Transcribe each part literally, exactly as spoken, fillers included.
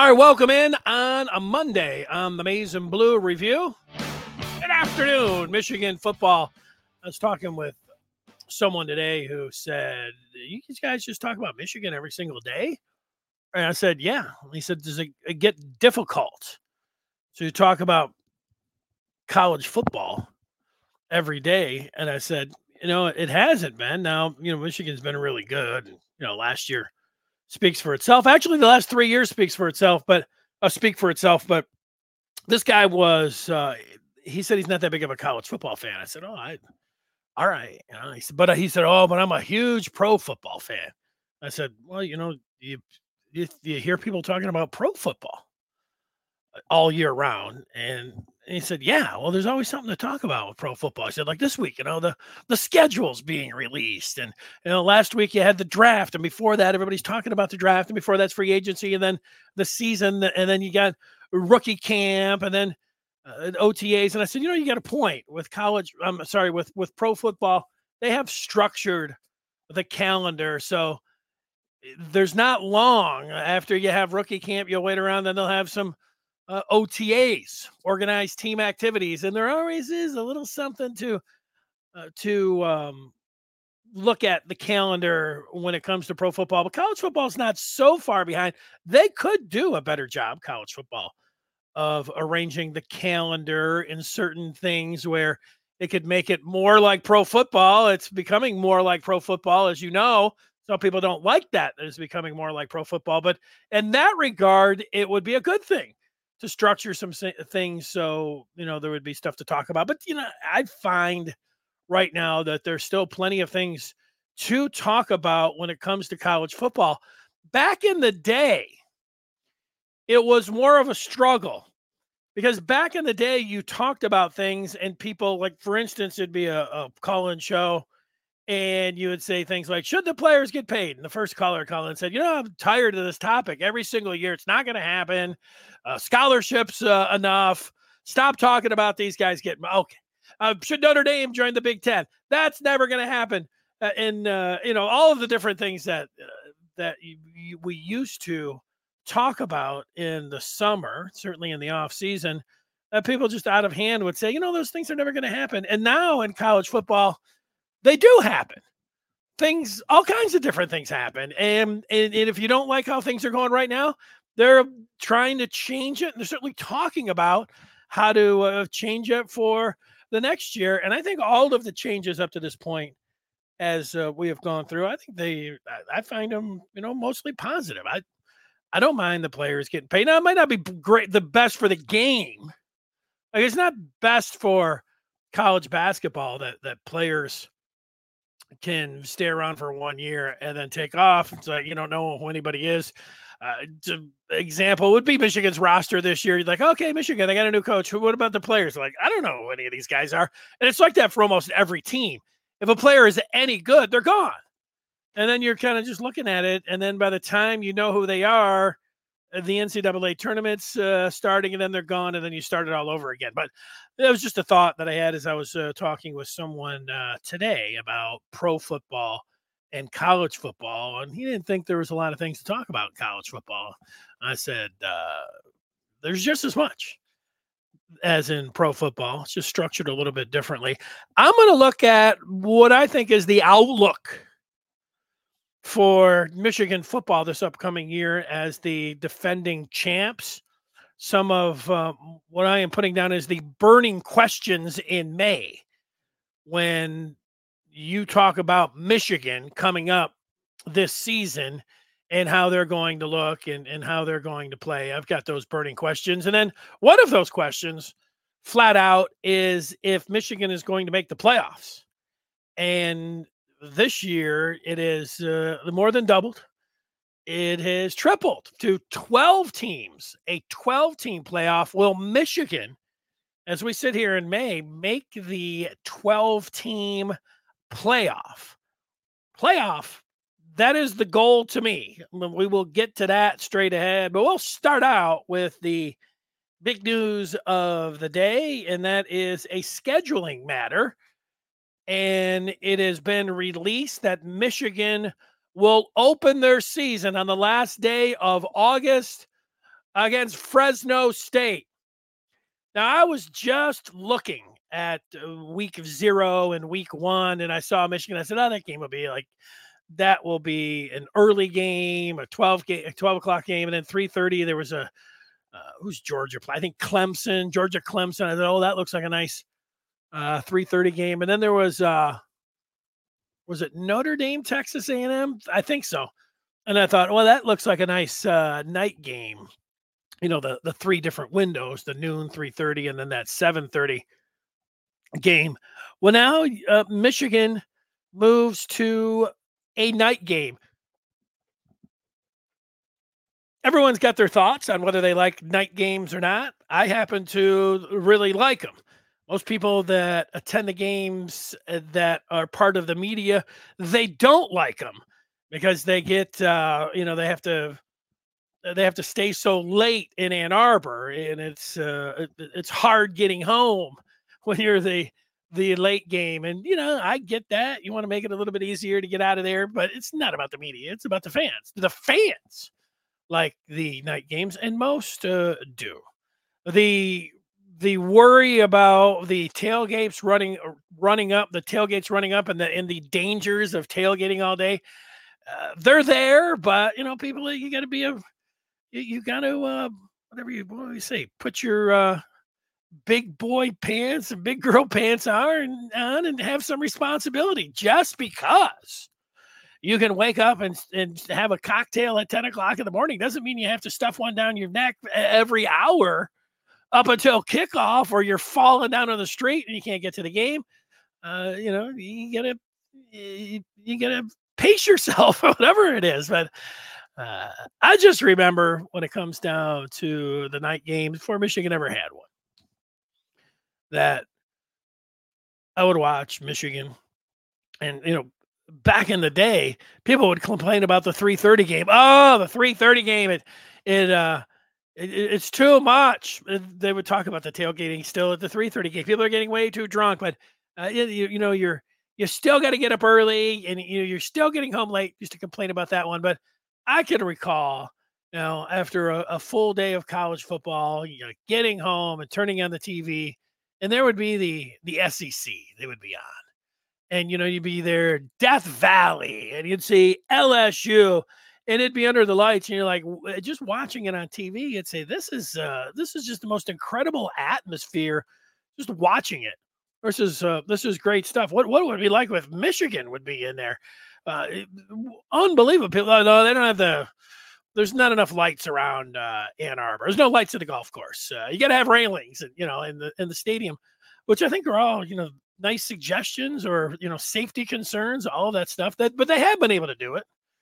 All right, welcome in on a Monday on the Maize and Blue Review. Good afternoon, Michigan football. I was talking with someone today who said, you guys just talk about Michigan every single day? And I said, yeah. He said, does it, it get difficult to talk about college football every day? And I said, you know, it hasn't been. Now, you know, Michigan's been really good. You know, last year speaks for itself. Actually, the last three years speaks for itself, but uh, speak for itself. But this guy was, uh, he said he's not that big of a college football fan. I said, oh, I, all right. You know, he said, but he said, oh, but I'm a huge pro football fan. I said, well, you know, you, you, you hear people talking about pro football all year round. And he said, yeah, well, there's always something to talk about with pro football. I said, like this week, you know, the, the schedule's being released. And, you know, last week you had the draft. And before that, everybody's talking about the draft. And before that's free agency. And then the season. And then you got rookie camp and then uh, O T As. And I said, you know, you got a point with college. I'm sorry, with, with pro football, they have structured the calendar. So there's not long after you have rookie camp, you'll wait around, then they'll have some Uh, O T As, organized team activities, and there always is a little something to uh, to um, look at the calendar when it comes to pro football. But college football is not so far behind. They could do a better job, college football, of arranging the calendar in certain things where it could make it more like pro football. It's becoming more like pro football, as you know. Some people don't like that. It's becoming more like pro football. But in that regard, it would be a good thing to structure some things so, you know, there would be stuff to talk about. But, you know, I find right now that there's still plenty of things to talk about when it comes to college football. Back in the day, it was more of a struggle because back in the day, you talked about things and people, like, for instance, it'd be a, a call-in show and you would say things like, should the players get paid? And the first caller called and said, you know, I'm tired of this topic. Every single year, it's not going to happen. Uh, scholarships uh, enough. Stop talking about these guys getting, okay. Uh, should Notre Dame join the Big Ten? That's never going to happen. Uh, and, uh, you know, all of the different things that, uh, that you, you, we used to talk about in the summer, certainly in the off season, that people just out of hand would say, you know, those things are never going to happen. And now in college football, they do happen. Things, all kinds of different things happen. And, and, and if you don't like how things are going right now, they're trying to change it. And they're certainly talking about how to uh, change it for the next year. And I think all of the changes up to this point, as uh, we have gone through, I think they, I, I find them, you know, mostly positive. I, I don't mind the players getting paid. Now, it might not be great, the best for the game. Like, it's not best for college basketball that, that players can stay around for one year and then take off. It's like, you don't know who anybody is. Uh, example would be Michigan's roster this year. You're like, okay, Michigan, they got a new coach. What about the players? Like, I don't know who any of these guys are. And it's like that for almost every team. If a player is any good, they're gone. And then you're kind of just looking at it. And then by the time you know who they are, the N C double A tournament's uh, starting, and then they're gone, and then you start it all over again. But it was just a thought that I had as I was uh, talking with someone uh, today about pro football and college football, and he didn't think there was a lot of things to talk about in college football. I said, uh, there's just as much as in pro football. It's just structured a little bit differently. I'm going to look at what I think is the outlook for Michigan football this upcoming year as the defending champs. Some of uh, what I am putting down is the burning questions in May when you talk about Michigan coming up this season and how they're going to look and, and how they're going to play. I've got those burning questions. And then one of those questions flat out is if Michigan is going to make the playoffs. And this year, it is uh, more than doubled. It has tripled to twelve teams, a twelve-team playoff. Will Michigan, as we sit here in May, make the twelve-team playoff? Playoff, that is the goal to me. We will get to that straight ahead, but we'll start out with the big news of the day, and that is a scheduling matter. And it has been released that Michigan will open their season on the last day of August against Fresno State. Now, I was just looking at week zero and week one, and I saw Michigan. I said, oh, that game will be like, that will be an early game, a twelve game, a twelve o'clock game. And then three thirty, there was a, uh, who's Georgia play? I think Clemson, Georgia Clemson. I thought, oh, that looks like a nice uh, three thirty game. And then there was, uh, was it Notre Dame, Texas A and M? I think so. And I thought, well, that looks like a nice uh, night game. You know, the, the three different windows, the noon, three thirty, and then that seven thirty game. Well, now uh, Michigan moves to a night game. Everyone's got their thoughts on whether they like night games or not. I happen to really like them. Most people that attend the games that are part of the media, they don't like them because they get, uh, you know, they have to, they have to stay so late in Ann Arbor, and it's, uh, it's hard getting home when you're the, the late game. And, you know, I get that. You want to make it a little bit easier to get out of there, but it's not about the media. It's about the fans. The fans like the night games, and most uh, do. The the worry about the tailgates running running up, the tailgates running up, and the and the dangers of tailgating all day, uh, they're there. But you know, people, you got to be a you, you got to uh, whatever you what do you say, put your uh, big boy pants and big girl pants on, on and have some responsibility. Just because you can wake up and, and have a cocktail at ten o'clock in the morning doesn't mean you have to stuff one down your neck every hour up until kickoff, or you're falling down on the street and you can't get to the game. Uh, you know, you gotta, you, you gotta pace yourself or whatever it is. But uh, I just remember when it comes down to the night games, before Michigan ever had one, that I would watch Michigan. And, you know, back in the day, people would complain about the three thirty game. Oh, the three thirty game. It, it, uh, it, it's too much. They would talk about the tailgating still at the three thirty game. People are getting way too drunk, but uh, you, you know, you're, you still got to get up early, and you know, you're still getting home late. Used to complain about that one, but I can recall, you know, after a, a full day of college football, you know, getting home and turning on the T V, and there would be the, the S E C they would be on. And, you know, you'd be there, Death Valley, and you'd see L S U, and it'd be under the lights. And you're like, just watching it on T V, you'd say, this is uh, this is just the most incredible atmosphere, just watching it. Versus, uh, this is great stuff. What what would it be like if Michigan would be in there? Uh, it, unbelievable. People, no, they don't have the, there's not enough lights around uh, Ann Arbor. There's no lights at the golf course. Uh, you got to have railings, and, you know, in the in the stadium, which I think are all, you know, nice suggestions, or, you know, safety concerns, all of that stuff. That, but they have been able to do it.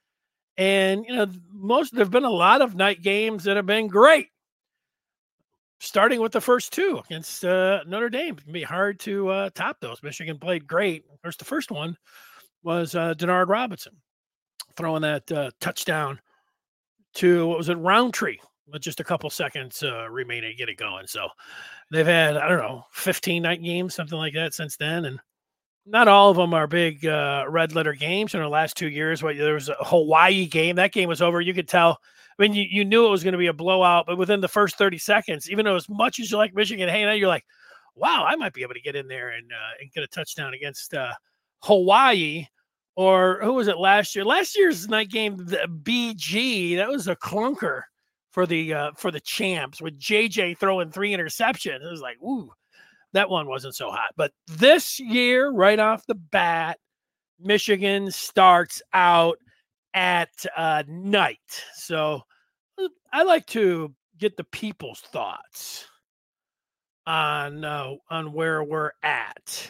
And, you know, most, there've been a lot of night games that have been great, starting with the first two against uh, Notre Dame. It'd be hard to uh, top those. Michigan played great. Of course, the first one was uh, Denard Robinson throwing that uh, touchdown to, what was it, Roundtree, with just a couple seconds uh, remaining to get it going. So they've had, I don't know, fifteen night games, something like that since then. And not all of them are big uh, red letter games. In the last two years, what, there was a Hawaii game. That game was over. You could tell. I mean, you, you knew it was going to be a blowout, but within the first thirty seconds, even though as much as you like Michigan, hey, now you're like, wow, I might be able to get in there and, uh, and get a touchdown against uh, Hawaii. Or who was it last year? Last year's night game, the B G, that was a clunker for the uh, for the champs, with J J throwing three interceptions. It was like, ooh, that one wasn't so hot. But this year, right off the bat, Michigan starts out at uh, night. So I like to get the people's thoughts on uh, on where we're at.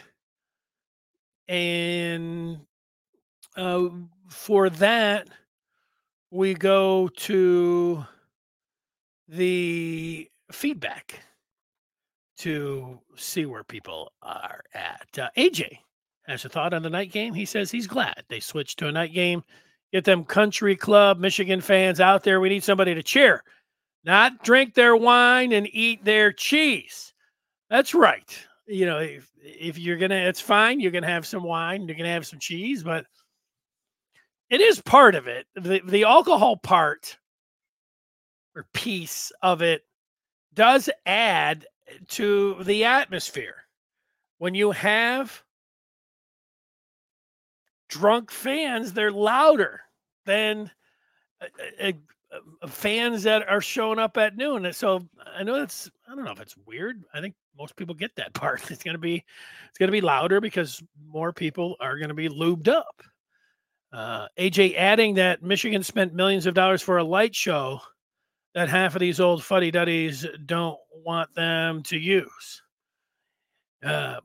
And uh, for that, we go to the feedback to see where people are at. Uh, A J has a thought on the night game. He says he's glad they switched to a night game. Get them country club Michigan fans out there. We need somebody to cheer, not drink their wine and eat their cheese. That's right. You know, if, if you're going to, it's fine. You can have some wine, you can have some cheese, but it is part of it. The, the alcohol part or piece of it does add to the atmosphere. When you have drunk fans, they're louder than uh, uh, uh, fans that are showing up at noon. So I know it's, I don't know if it's weird. I think most people get that part. It's going to be, it's going to be louder because more people are going to be lubed up. Uh, A J adding that Michigan spent millions of dollars for a light show that half of these old fuddy-duddies don't want them to use. Uh,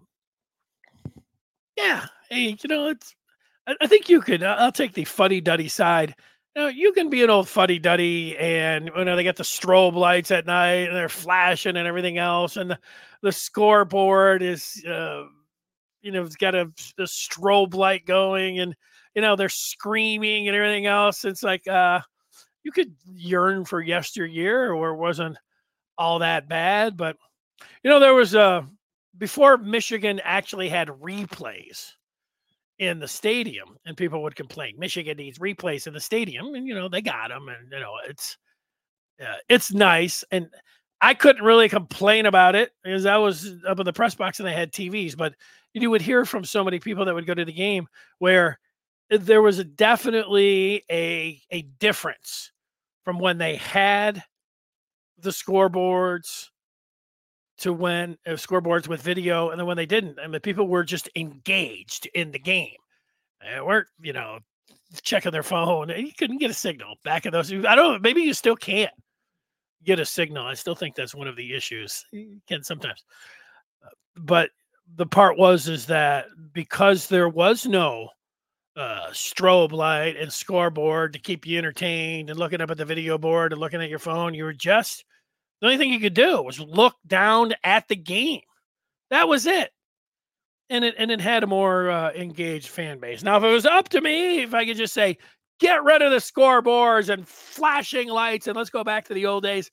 yeah, hey, you know, it's. I, I think you could. I'll take the fuddy-duddy side. You know, you can be an old fuddy-duddy, and you know they get the strobe lights at night, and they're flashing and everything else, and the, the scoreboard is, uh, you know, it's got a the strobe light going, and you know they're screaming and everything else. It's like, uh, you could yearn for yesteryear, or it wasn't all that bad, but you know there was a. Before Michigan actually had replays in the stadium, and people would complain, Michigan needs replays in the stadium, and you know they got them, and you know it's uh, it's nice, and I couldn't really complain about it because I was up in the press box and they had T Vs, but you would hear from so many people that would go to the game where there was a definitely a a difference from when they had the scoreboards to when uh, scoreboards with video, and then when they didn't, I mean, people were just engaged in the game. They weren't, you know, checking their phone. You couldn't get a signal back in those. I don't know. Maybe you still can't get a signal. I still think that's one of the issues. You can sometimes, but the part was is that because there was no uh, strobe light and scoreboard to keep you entertained and looking up at the video board and looking at your phone, you were just. The only thing you could do was look down at the game. That was it. And it and it had a more uh, engaged fan base. Now, if it was up to me, if I could just say, get rid of the scoreboards and flashing lights and let's go back to the old days.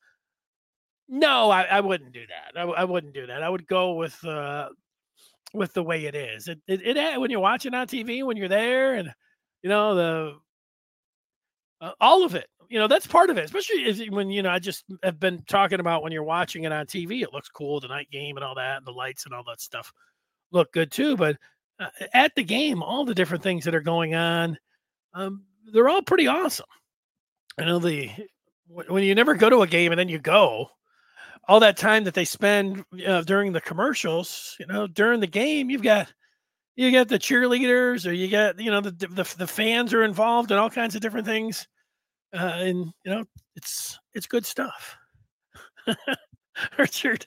No, I, I wouldn't do that. I, I wouldn't do that. I would go with uh, with the way it is. It, it, it when you're watching on T V, when you're there, and you know the uh, all of it. You know, that's part of it, especially if, when, you know, I just have been talking about when you're watching it on T V, it looks cool, the night game and all that, and the lights and all that stuff look good too. But uh, at the game, all the different things that are going on, um, they're all pretty awesome. I know the, when you never go to a game and then you go, all that time that they spend uh, during the commercials, you know, during the game, you've got, you got the cheerleaders, or you got, you know, the, the, the fans are involved in all kinds of different things. Uh, and you know, it's it's good stuff. Richard.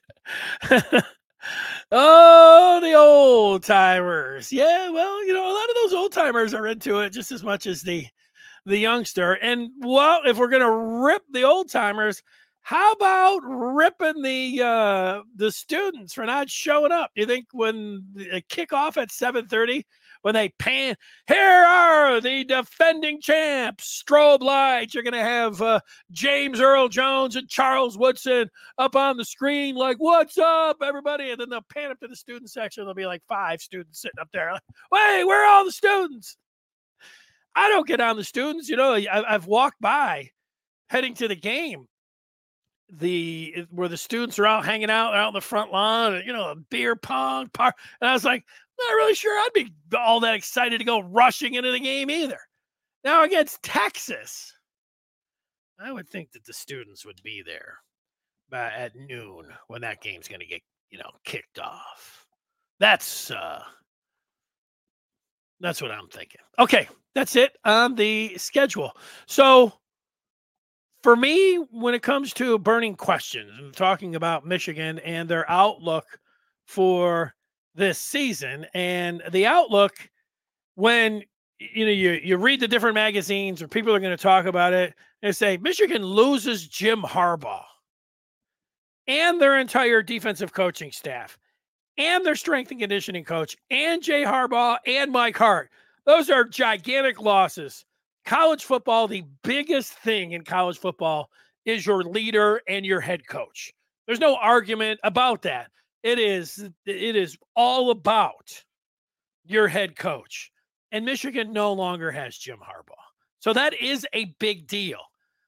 Oh, the old timers. Yeah, well, you know, a lot of those old timers are into it just as much as the the youngster. And well, if we're gonna rip the old timers, how about ripping the uh, the students for not showing up? You think when they kick off at seven thirty? When they pan, here are the defending champs, strobe lights. You're going to have uh, James Earl Jones and Charles Woodson up on the screen like, what's up, everybody? And then they'll pan up to the student section. There'll be like five students sitting up there. Like, wait, where are all the students? I don't get on the students. You know, I, I've walked by heading to the game, the where the students are out hanging out out in the front lawn, you know, a beer pong park. And I was like, not really sure I'd be all that excited to go rushing into the game either. Now against Texas, I would think that the students would be there by at noon when that game's going to get, you know, kicked off. That's uh, that's what I'm thinking. Okay, that's it on the schedule. So for me, when it comes to burning questions and talking about Michigan and their outlook for this season, and the outlook, when you know you you read the different magazines or people are going to talk about it and say Michigan loses Jim Harbaugh and their entire defensive coaching staff and their strength and conditioning coach and Jay Harbaugh and Mike Hart. Those are gigantic losses. College football, the biggest thing in college football is your leader and your head coach. There's no argument about that. It is it is all about your head coach. And Michigan no longer has Jim Harbaugh. So that is a big deal.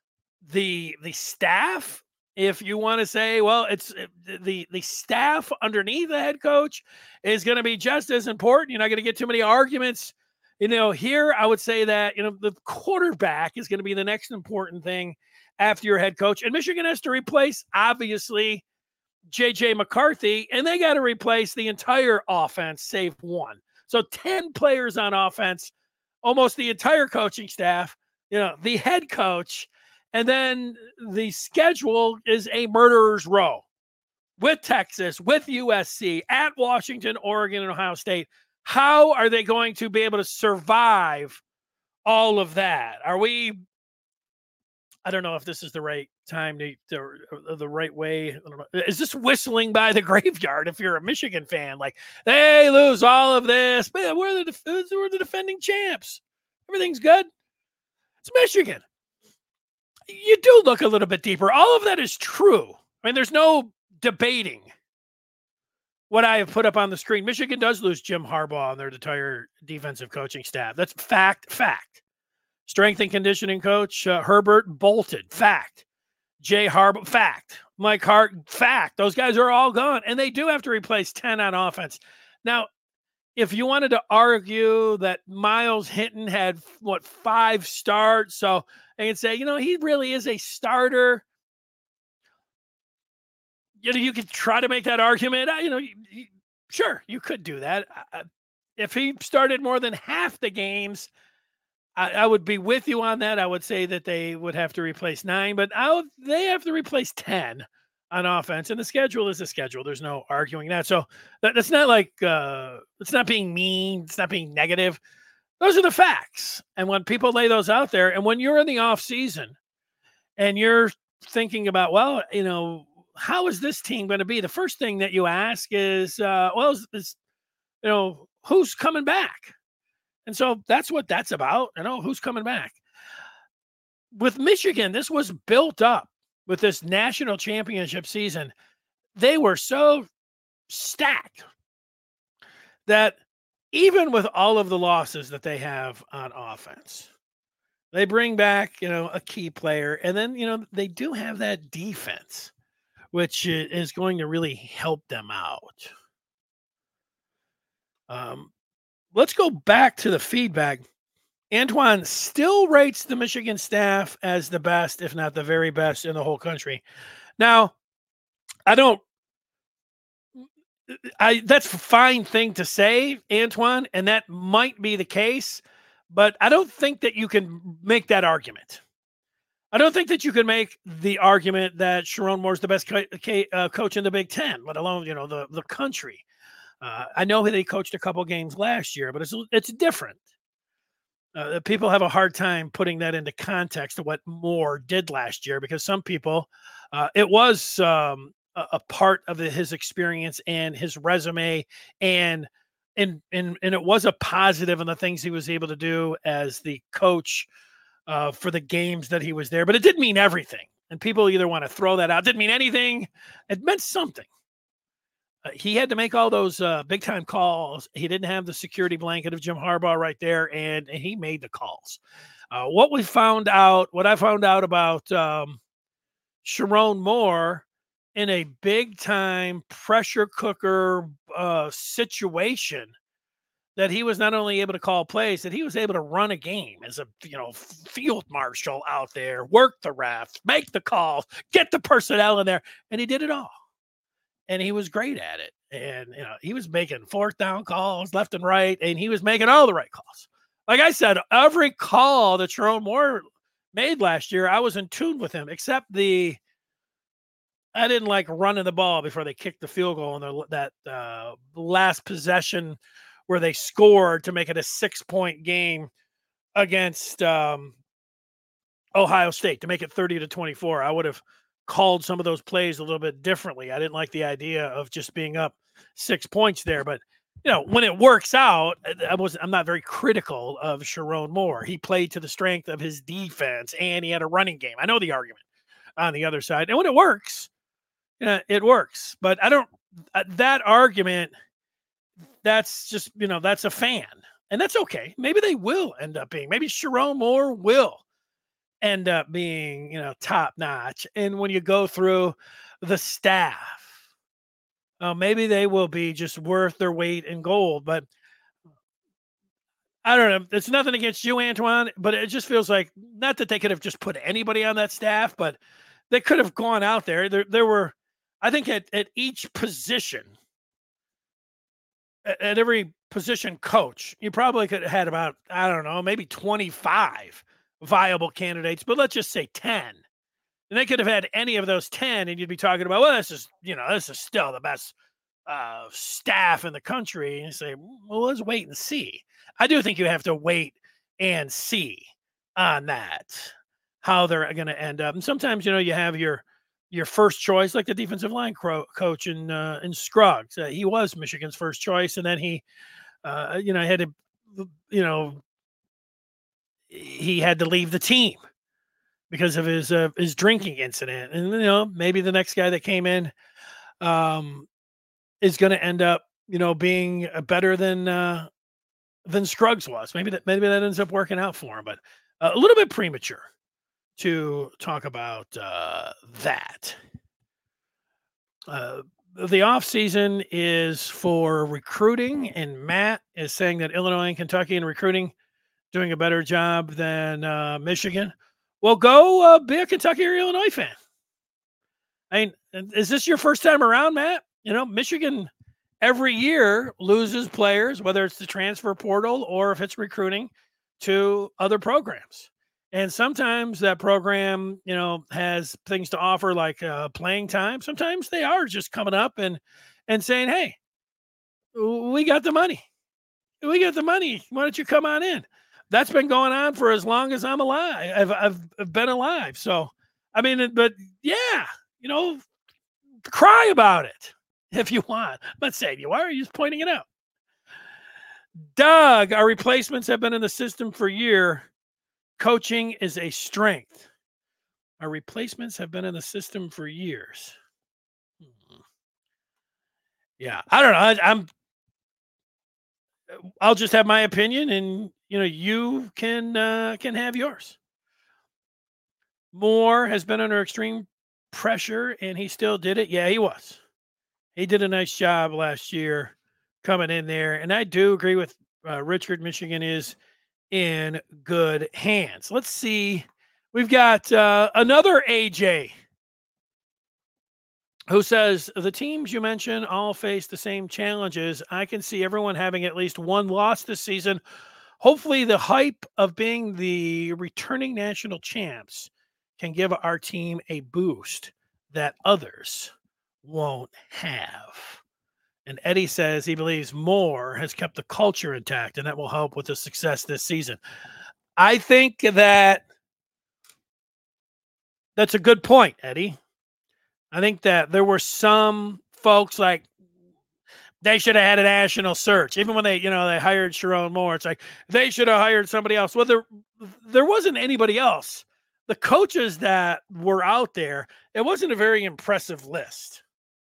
the the staff, if you want to say, well, it's the the staff underneath the head coach is going to be just as important. You're not going to get too many arguments. You know, here I would say that, you know, the quarterback is going to be the next important thing after your head coach. And Michigan has to replace, obviously, J J McCarthy, and they got to replace the entire offense, save one. So ten players on offense, almost the entire coaching staff, you know, the head coach, and then the schedule is a murderer's row with Texas, with U S C, at Washington, Oregon, and Ohio State. How are they going to be able to survive all of that? Are we, I don't know if this is the right time to, to the right way. Is this whistling by the graveyard if you're a Michigan fan? Like, they lose all of this. Man, we're the, we're the defending champs. Everything's good. It's Michigan. You do look a little bit deeper. All of that is true. I mean, there's no debating what I have put up on the screen. Michigan does lose Jim Harbaugh and their entire defensive coaching staff. That's fact, fact. Strength and conditioning coach, uh, Herbert bolted, fact. Jay Harbaugh, fact. Mike Hart, fact. Those guys are all gone, and they do have to replace ten on offense. Now, if you wanted to argue that Miles Hinton had, what, five starts, so they can say, you know, he really is a starter. You know, you could try to make that argument. You know, you, you, sure, you could do that. Uh, if he started more than half the games, I, I would be with you on that. I would say that they would have to replace nine, but I would, they have to replace ten on offense, and the schedule is the schedule. There's no arguing that. So that, that's not like uh, it's not being mean. It's not being negative. Those are the facts. And when people lay those out there, and when you're in the off season and you're thinking about, well, you know, how is this team going to be? The first thing that you ask is, uh, well, is, is, you know, who's coming back? And so that's what that's about. You know, who's coming back? With Michigan, this was built up with this national championship season. They were so stacked that even with all of the losses that they have on offense, they bring back, you know, a key player. And then, you know, they do have that defense, which is going to really help them out. Um, let's go back to the feedback. Antoine still rates the Michigan staff as the best, if not the very best in the whole country. Now, I don't, I that's a fine thing to say, Antoine, and that might be the case, but I don't think that you can make that argument. I don't think that you can make the argument that Sherrone Moore's the best co- co- uh, coach in the Big Ten, let alone, you know, the, the country. Uh, I know they coached a couple games last year, but it's it's different. Uh, people have a hard time putting that into context of what Moore did last year, because some people, uh, it was um, a, a part of the, his experience and his resume, and and and and it was a positive in the things he was able to do as the coach uh, for the games that he was there. But it didn't mean everything, and people either want to throw that out. It didn't mean anything. It meant something. Uh, he had to make all those uh, big-time calls. He didn't have the security blanket of Jim Harbaugh right there, and, and he made the calls. Uh, what we found out, what I found out about um, Sherrone Moore in a big-time pressure cooker uh, situation, that he was not only able to call plays, that he was able to run a game as a, you know, field marshal out there, work the refs, make the calls, get the personnel in there, and he did it all. And he was great at it. And, you know, he was making fourth down calls left and right, and he was making all the right calls. Like I said, every call that Sherrone Moore made last year, I was in tune with him, except the, I didn't like running the ball before they kicked the field goal in the, that uh, last possession where they scored to make it a six-point game against um, Ohio State, to make it thirty to twenty-four. I would have called some of those plays a little bit differently. I didn't like the idea of just being up six points there, but you know, when it works out, I was I'm not very critical of Sherrone Moore. He played to the strength of his defense, and he had a running game. I know the argument on the other side, and when it works, you know, it works. But I don't uh, that argument. That's just, you know, that's a fan, and that's okay. Maybe they will end up being. Maybe Sherrone Moore will end up being, you know, top notch. And when you go through the staff, uh, maybe they will be just worth their weight in gold. But I don't know. It's nothing against you, Antoine, but it just feels like not that they could have just put anybody on that staff, but they could have gone out there. There, there were, I think, at, at each position, at, at every position coach, you probably could have had about, I don't know, maybe twenty-five viable candidates, but let's just say ten. And they could have had any of those ten, and you'd be talking about, well, this is, you know, this is still the best uh, staff in the country. And you say, well, let's wait and see. I do think you have to wait and see on that, how they're going to end up. And sometimes, you know, you have your your first choice, like the defensive line cro- coach in uh, in Scruggs. Uh, he was Michigan's first choice, and then he, uh, you know, had to, you know, he had to leave the team because of his uh, his drinking incident. And you know, maybe the next guy that came in um, is going to end up, you know, being better than. Uh, than Scruggs was. Maybe that maybe that ends up working out for him, but uh, a little bit premature to talk about uh, that. Uh, the offseason is for recruiting, and Matt is saying that Illinois and Kentucky in recruiting doing a better job than uh, Michigan. Well, go uh, be a Kentucky or Illinois fan. I mean, is this your first time around, Matt? You know, Michigan every year loses players, whether it's the transfer portal or if it's recruiting, to other programs. And sometimes that program, you know, has things to offer like uh, playing time. Sometimes they are just coming up and and saying, hey, we got the money. We got the money. Why don't you come on in? That's been going on for as long as I'm alive. I've, I've, I've been alive. So, I mean, but yeah, you know, cry about it. If you want. I'm not saying you are, you're just pointing it out. Doug, our replacements have been in the system for a year. Coaching is a strength. Our replacements have been in the system for years. Hmm. Yeah, I don't know. I, I'm. I'll just have my opinion, and you know, you can uh, can have yours. Moore has been under extreme pressure, and he still did it. Yeah, he was. He did a nice job last year coming in there. And I do agree with uh, Richard. Michigan is in good hands. Let's see. We've got uh, another A J who says, the teams you mentioned all face the same challenges. I can see everyone having at least one loss this season. Hopefully the hype of being the returning national champs can give our team a boost that others won't have. And Eddie says he believes Moore has kept the culture intact, and that will help with the success this season. I think that that's a good point, Eddie. I think that there were some folks like they should have had a national search. Even when they, you know, they hired Sharon Moore, it's like they should have hired somebody else. Well, there, there wasn't anybody else. The coaches that were out there, it wasn't a very impressive list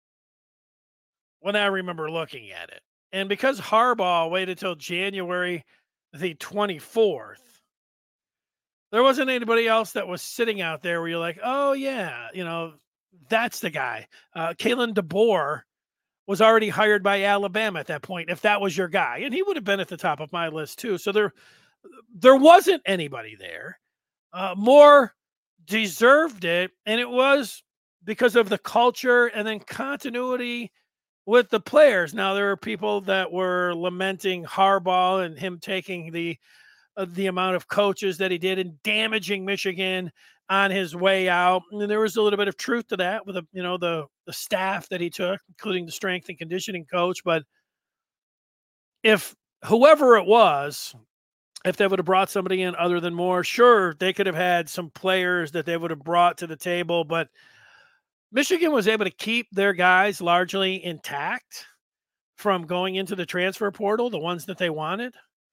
when I remember looking at it. And because Harbaugh waited till January the twenty-fourth, there wasn't anybody else that was sitting out there where you're like, oh, yeah, you know, that's the guy. Uh, Kalen DeBoer was already hired by Alabama at that point, if that was your guy. And he would have been at the top of my list, too. So there, there wasn't anybody there. Uh, Moore deserved it, and it was because of the culture and then continuity with the players. Now, there are people that were lamenting Harbaugh and him taking the uh, the amount of coaches that he did and damaging Michigan on his way out. And there was a little bit of truth to that with the, you know, the, the staff that he took, including the strength and conditioning coach. But if whoever it was, if they would have brought somebody in other than Moore, sure, they could have had some players that they would have brought to the table. But Michigan was able to keep their guys largely intact from going into the transfer portal, the ones that they wanted.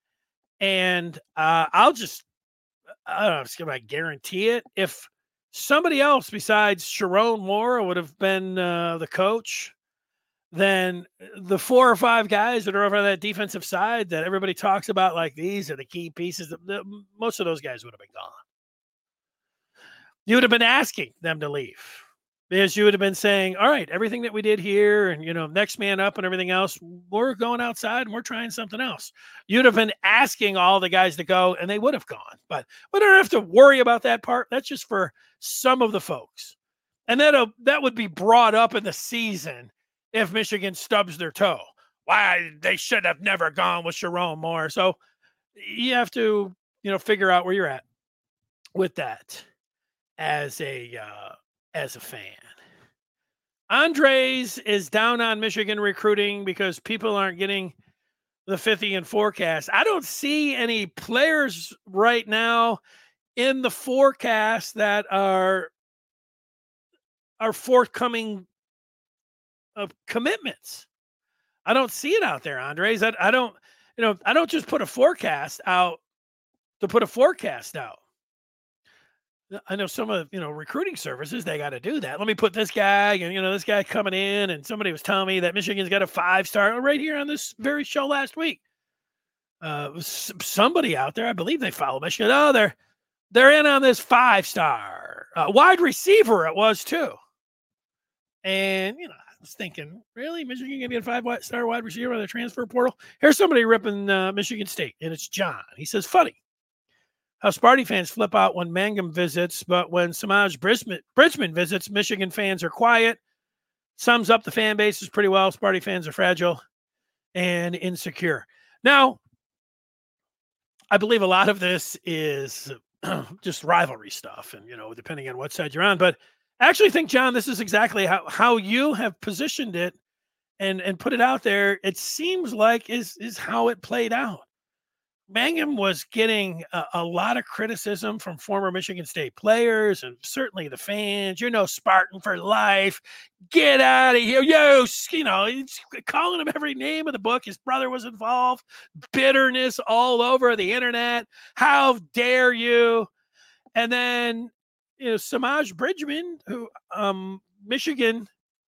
And uh, I'll just, I don't know, if I guarantee it. If somebody else besides Sharon Moore would have been uh, the coach, then the four or five guys that are over that defensive side that everybody talks about, like these are the key pieces, the, most of those guys would have been gone. you would have been asking them to leave because you would have been saying, all right, everything that we did here and, you know, next man up and everything else, we're going outside and we're trying something else. You'd have been asking all the guys to go and they would have gone, but we don't have to worry about that part. That's just for some of the folks. And that that would be brought up in the season if Michigan stubs their toe. Why they should have never gone with Sharon Moore. So you have to, you know, figure out where you're at with that as a uh, as a fan. Andres is down on Michigan recruiting because people aren't getting the fifty and forecast. I don't see any players right now in the forecast that are are forthcoming of commitments. I don't see it out there, Andres. I, I don't, you know, I don't just put a forecast out to put a forecast out. I know some of, you know, recruiting services, they got to do that. Let me put this guy and, you know, this guy coming in, and somebody was telling me that Michigan's got a five-star right here on this very show last week. Uh, somebody out there, I believe they follow Michigan. Oh, they're, they're in on this five-star uh, wide receiver. It was too. And, you know, I was thinking, really? Michigan going to get a five-star wide receiver on the transfer portal? Here's somebody ripping uh, Michigan State, and it's John. He says, funny how Sparty fans flip out when Mangum visits, but when Samaj Bridgman, Bridgman visits, Michigan fans are quiet. Sums up the fan bases pretty well. Sparty fans are fragile and insecure. Now, I believe a lot of this is just rivalry stuff, and, you know, depending on what side you're on, but I actually think, John, this is exactly how, how you have positioned it and, and put it out there. It seems like is, is how it played out. Mangum was getting a, a lot of criticism from former Michigan State players and certainly the fans. You know, Spartan for life. Get out of here. Yo, you know, he's calling him every name of the book. His brother was involved. Bitterness all over the internet. How dare you? And then, you know, Samaj Bridgman, who um, Michigan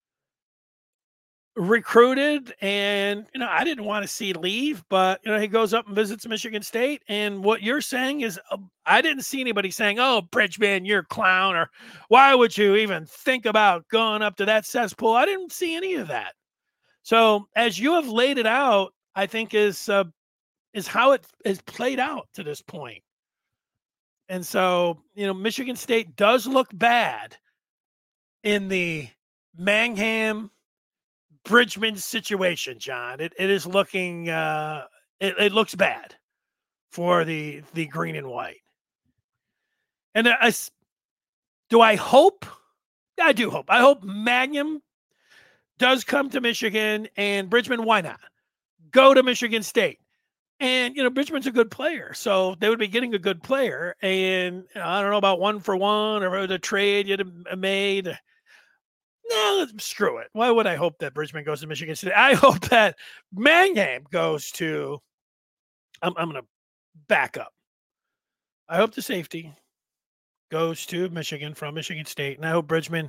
recruited, and, you know, I didn't want to see leave, but, you know, he goes up and visits Michigan State. And what you're saying is, uh, I didn't see anybody saying, oh, Bridgman, you're a clown, or why would you even think about going up to that cesspool? I didn't see any of that. So as you have laid it out, I think is, uh, is how it is played out to this point. And so, you know, Michigan State does look bad in the Mangum Bridgman situation, John. It it is looking uh, it, it looks bad for the the green and white. And I, do I hope? I do hope. I hope Mangum does come to Michigan, and Bridgman, why not? Go to Michigan State. And, you know, Bridgman's a good player, so they would be getting a good player. And, you know, I don't know about one for one or the trade you'd have made. No, screw it. Why would I hope that Bridgman goes to Michigan State? I hope that Mangum goes to, I'm, I'm going to back up. I hope the safety goes to Michigan from Michigan State, and I hope Bridgman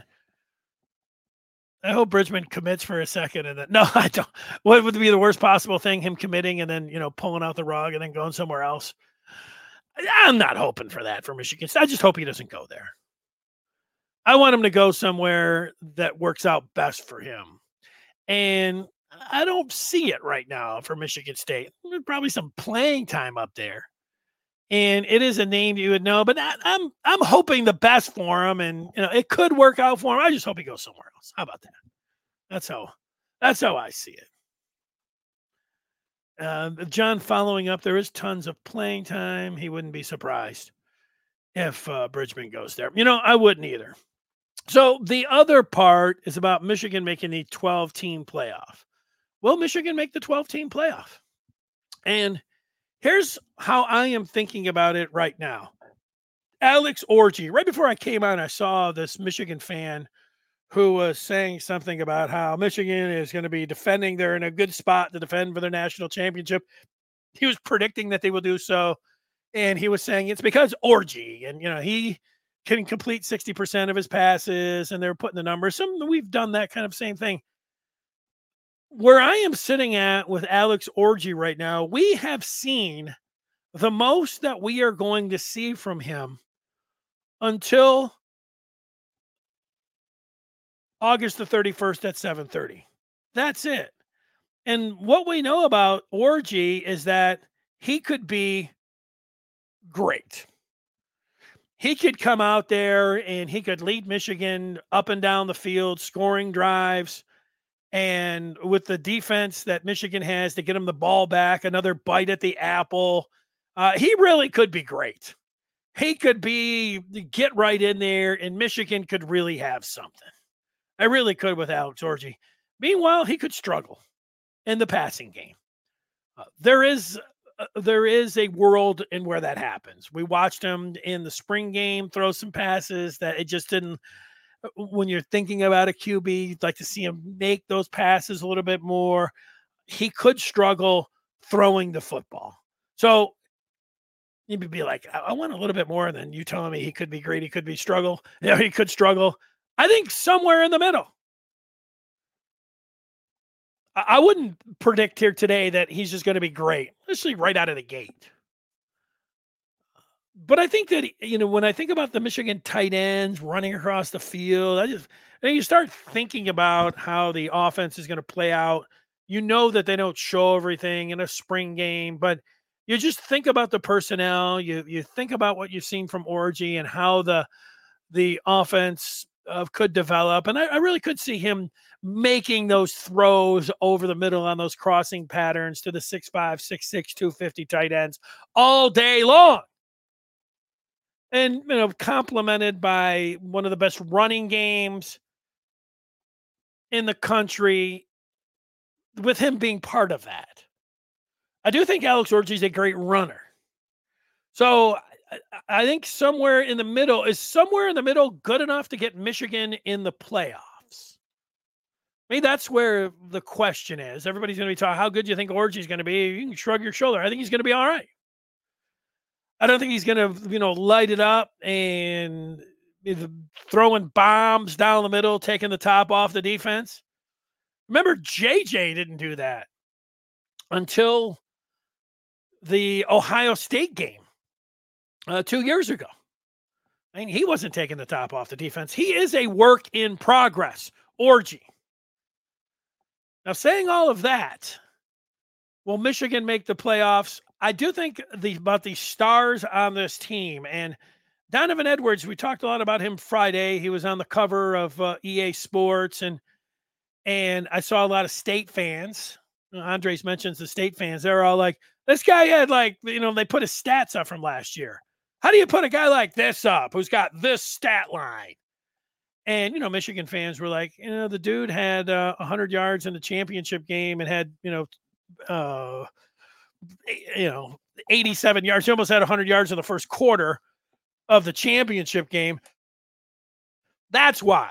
I hope Bridgman commits for a second, and then, no, I don't. What would be the worst possible thing? Him committing and then, you know, pulling out the rug and then going somewhere else. I'm not hoping for that for Michigan. I just hope he doesn't go there. I want him to go somewhere that works out best for him. And I don't see it right now for Michigan State. There's probably some playing time up there. And it is a name you would know, but I, I'm I'm hoping the best for him, and, you know, it could work out for him. I just hope he goes somewhere else. How about that? That's how that's how I see it. Uh, John, following up, there is tons of playing time. He wouldn't be surprised if uh, Bridgman goes there. You know, I wouldn't either. So the other part is about Michigan making the twelve-team playoff. Will Michigan make the twelve-team playoff? And here's how I am thinking about it right now. Alex Orji, right before I came on, I saw this Michigan fan who was saying something about how Michigan is going to be defending. They're in a good spot to defend for their national championship. He was predicting that they will do so. And he was saying it's because Orji, and, you know, he can complete sixty percent of his passes, and they're putting the numbers. Some we've done that kind of same thing. Where I am sitting at with Alex Orji right now, we have seen the most that we are going to see from him until August the thirty-first at seven thirty. That's it. And what we know about Orji is that he could be great. He could come out there and he could lead Michigan up and down the field, scoring drives. And with the defense that Michigan has to get him the ball back, another bite at the apple, uh, he really could be great. He could be get right in there, and Michigan could really have something. I really could with Alex Orji. Meanwhile, he could struggle in the passing game. Uh, there is uh, there is a world in where that happens. We watched him in the spring game throw some passes that it just didn't. uh, When you're thinking about a Q B, you'd like to see him make those passes a little bit more. He could struggle throwing the football. So you'd be like, I, I want a little bit more than you telling me he could be great. He could be struggle. Yeah, he could struggle. I think somewhere in the middle. I, I wouldn't predict here today that he's just going to be great, especially right out of the gate. But I think that, you know, when I think about the Michigan tight ends running across the field, I just, and you start thinking about how the offense is going to play out. You know that they don't show everything in a spring game, but you just think about the personnel. You you think about what you've seen from Orji and how the the offense uh, could develop, and I, I really could see him making those throws over the middle on those crossing patterns to the six five, six six, two fifty tight ends all day long. And, you know, complemented by one of the best running games in the country with him being part of that. I do think Alex Orji is a great runner. So I, I think somewhere in the middle is somewhere in the middle good enough to get Michigan in the playoffs. I mean, that's where the question is. Everybody's going to be talking, how good do you think Orji is going to be? You can shrug your shoulder. I think he's going to be all right. I don't think he's going to, you know, light it up and throwing bombs down the middle, taking the top off the defense. Remember, J J didn't do that until the Ohio State game uh, two years ago. I mean, he wasn't taking the top off the defense. He is a work in progress, Orji. Now, saying all of that, will Michigan make the playoffs? I do think the, about the stars on this team. And Donovan Edwards, we talked a lot about him Friday. He was on the cover of uh, E A Sports, and and I saw a lot of State fans. Andres mentions the State fans. They're all like, this guy had like, you know, they put his stats up from last year. How do you put a guy like this up who's got this stat line? And, you know, Michigan fans were like, you know, the dude had uh, one hundred yards in the championship game and had, you know, uh, you know, eighty-seven yards. He almost had one hundred yards in the first quarter of the championship game. That's why.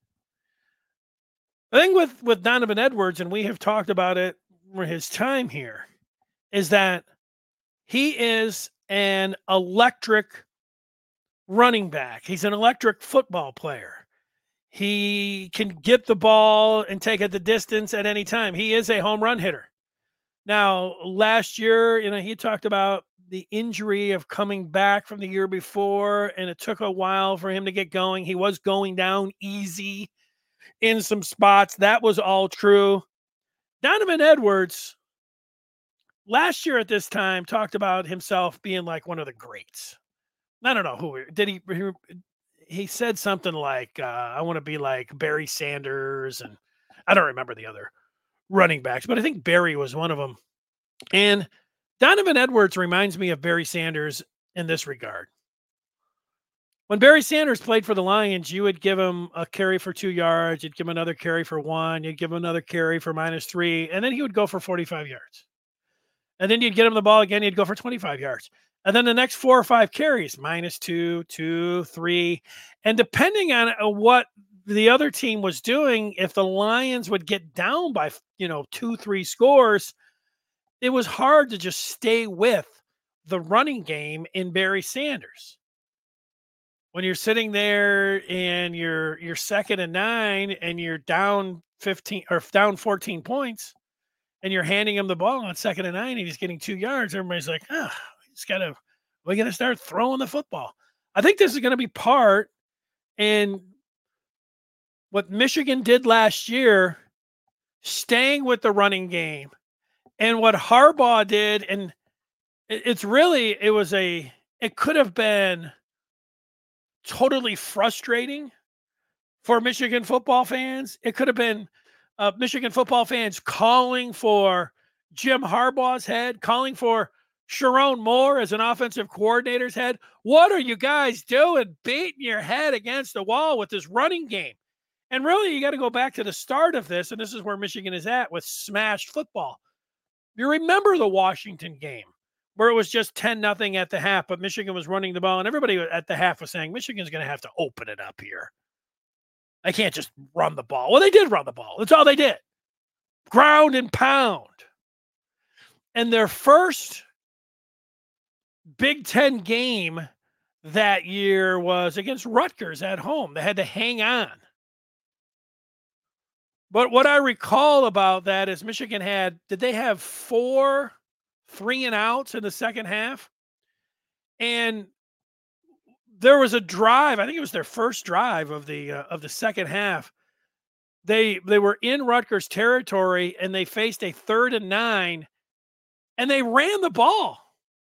The thing with, with Donovan Edwards, and we have talked about it for his time here, is that he is an electric running back. He's an electric football player. He can get the ball and take it the distance at any time. He is a home run hitter. Now, last year, you know, he talked about the injury of coming back from the year before, and it took a while for him to get going. He was going down easy in some spots. That was all true. Donovan Edwards, last year at this time, talked about himself being like one of the greats. I don't know who did he. He, he said something like, uh, "I want to be like Barry Sanders," and I don't remember the other running backs, but I think Barry was one of them. And Donovan Edwards reminds me of Barry Sanders in this regard. When Barry Sanders played for the Lions, you would give him a carry for two yards. You'd give him another carry for one. You'd give him another carry for minus three. And then he would go for forty-five yards. And then you'd get him the ball again. He'd go for twenty-five yards. And then the next four or five carries, minus two, two, three. And depending on what the other team was doing, if the Lions would get down by, you know, two, three scores, it was hard to just stay with the running game in Barry Sanders. When you're sitting there and you're you're second and nine and you're down fifteen or down fourteen points and you're handing him the ball on second and nine and he's getting two yards, everybody's like, ah, oh, he's gotta we gotta start throwing the football. I think this is gonna be part, and what Michigan did last year, staying with the running game, and what Harbaugh did, and it's really, it was a, it could have been totally frustrating for Michigan football fans. It could have been uh, Michigan football fans calling for Jim Harbaugh's head, calling for Sharon Moore as an offensive coordinator's head. What are you guys doing, beating your head against the wall with this running game? And really, you got to go back to the start of this, and this is where Michigan is at with smashed football. You remember the Washington game where it was just ten nothing at the half, but Michigan was running the ball, and everybody at the half was saying, Michigan's going to have to open it up here. I can't just run the ball. Well, they did run the ball. That's all they did. Ground and pound. And their first Big Ten game that year was against Rutgers at home. They had to hang on. But what I recall about that is Michigan had, did they have four three and outs in the second half? And there was a drive, I think it was their first drive of the uh, of the second half. They they were in Rutgers territory and they faced a third and nine, and they ran the ball.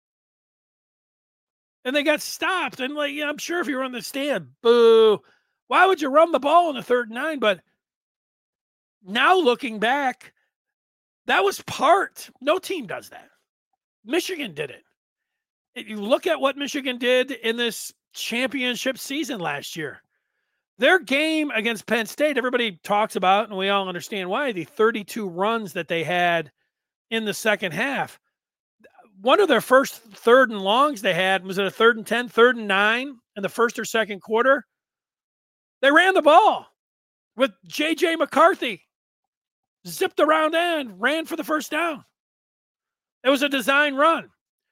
And they got stopped. And like, yeah, I'm sure if you were on the stand, boo, why would you run the ball in the third and nine? But now looking back, that was part. No team does that. Michigan did it. If you look at what Michigan did in this championship season last year, their game against Penn State, everybody talks about, and we all understand why, the thirty-two runs that they had in the second half. One of their first third and longs they had was at a third and ten, third and nine in the first or second quarter. They ran the ball with J J McCarthy. Zipped around and ran for the first down. It was a design run.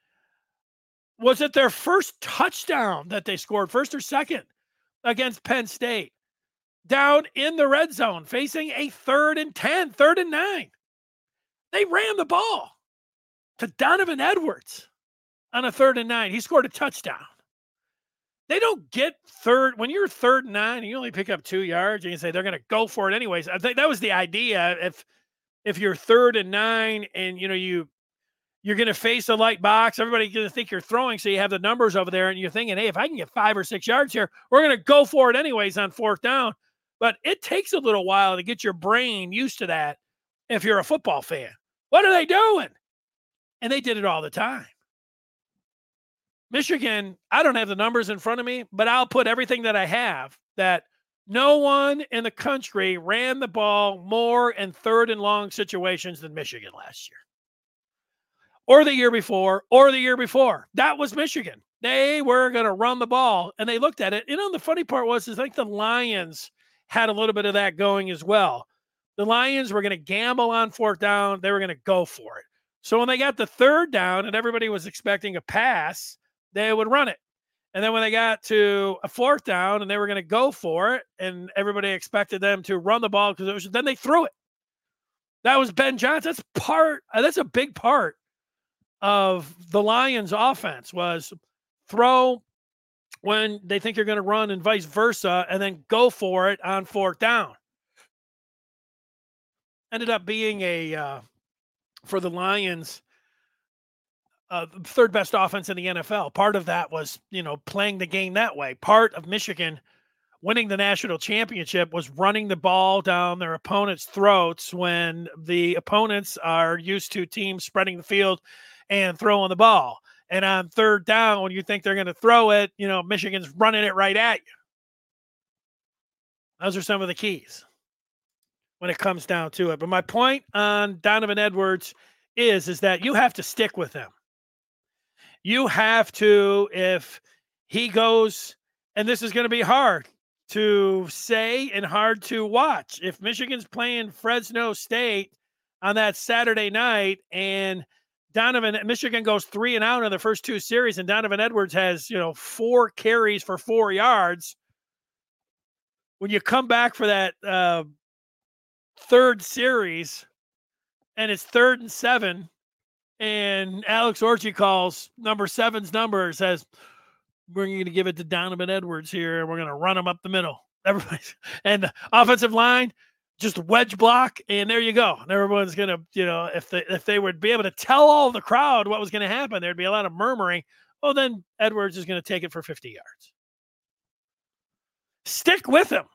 Was it their first touchdown that they scored, first or second, against Penn State? Down in the red zone, facing a third and ten, third and nine. They ran the ball to Donovan Edwards on a third and nine. He scored a touchdown. They don't get third. When you're third and nine and you only pick up two yards and you say they're going to go for it anyways. I think that was the idea. If if you're third and nine and, you know, you, you're going to face a light box, everybody's going to think you're throwing, so you have the numbers over there, and you're thinking, hey, if I can get five or six yards here, we're going to go for it anyways on fourth down. But it takes a little while to get your brain used to that if you're a football fan. What are they doing? And they did it all the time. Michigan, I don't have the numbers in front of me, but I'll put everything that I have that no one in the country ran the ball more in third and long situations than Michigan last year. Or the year before, or the year before. That was Michigan. They were going to run the ball, and they looked at it. You know, the funny part was, is like the Lions had a little bit of that going as well. The Lions were going to gamble on fourth down. They were going to go for it. So when they got the third down and everybody was expecting a pass, they would run it. And then when they got to a fourth down and they were going to go for it, and everybody expected them to run the ball because it was, then they threw it. That was Ben Johnson. That's part, that's a big part of the Lions offense, was throw when they think you're going to run and vice versa, and then go for it on fourth down. Ended up being a, uh, for the Lions, uh, third best offense in the N F L. Part of that was, you know, playing the game that way. Part of Michigan winning the national championship was running the ball down their opponents' throats when the opponents are used to teams spreading the field and throwing the ball. And on third down, when you think they're going to throw it, you know, Michigan's running it right at you. Those are some of the keys when it comes down to it. But my point on Donovan Edwards is, is that you have to stick with him. You have to, if he goes, and this is going to be hard to say and hard to watch. If Michigan's playing Fresno State on that Saturday night and Donovan, Michigan goes three and out in the first two series, and Donovan Edwards has, you know, four carries for four yards. When you come back for that uh, third series and it's third and seven, and Alex Orchie calls number seven's number, says, we're going to give it to Donovan Edwards here, and we're going to run him up the middle. Everybody's and the offensive line just wedge block, and there you go. And everyone's gonna, you know, if they if they would be able to tell all the crowd what was going to happen, there'd be a lot of murmuring. Oh, then Edwards is going to take it for fifty yards. Stick with him.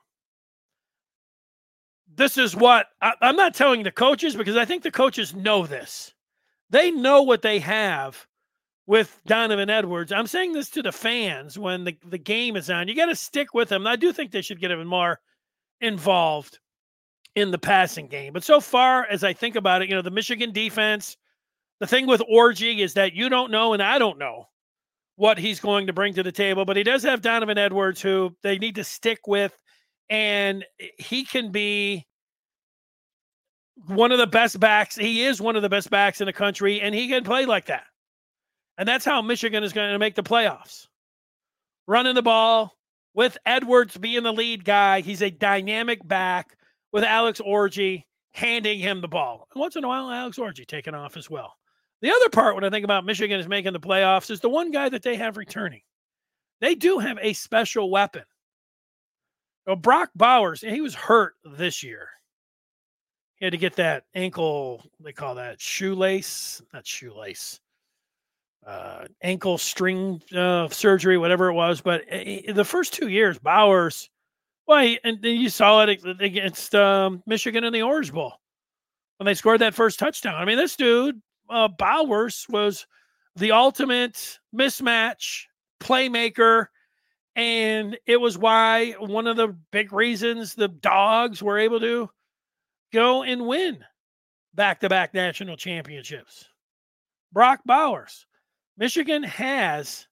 This is what I, I'm not telling the coaches, because I think the coaches know this. They know what they have with Donovan Edwards. I'm saying this to the fans when the, the game is on. You got to stick with him. I do think they should get even more involved in the passing game. But so far, as I think about it, you know, the Michigan defense, the thing with Orji is that you don't know, and I don't know what he's going to bring to the table. But he does have Donovan Edwards, who they need to stick with. And he can be one of the best backs. He is one of the best backs in the country, and he can play like that. And that's how Michigan is going to make the playoffs. Running the ball with Edwards being the lead guy. He's a dynamic back with Alex Orji handing him the ball. And once in a while, Alex Orji taking off as well. The other part, when I think about Michigan is making the playoffs, is the one guy that they have returning. They do have a special weapon. Well, Brock Bowers, he was hurt this year. He had to get that ankle, they call that shoelace, not shoelace, uh, ankle string uh, surgery, whatever it was. But uh, the first two years, Bowers, well, he, and you saw it against um, Michigan in the Orange Bowl when they scored that first touchdown. I mean, this dude, uh, Bowers, was the ultimate mismatch playmaker. And it was why one of the big reasons the Dogs were able to go and win back-to-back national championships. Brock Bowers. Michigan has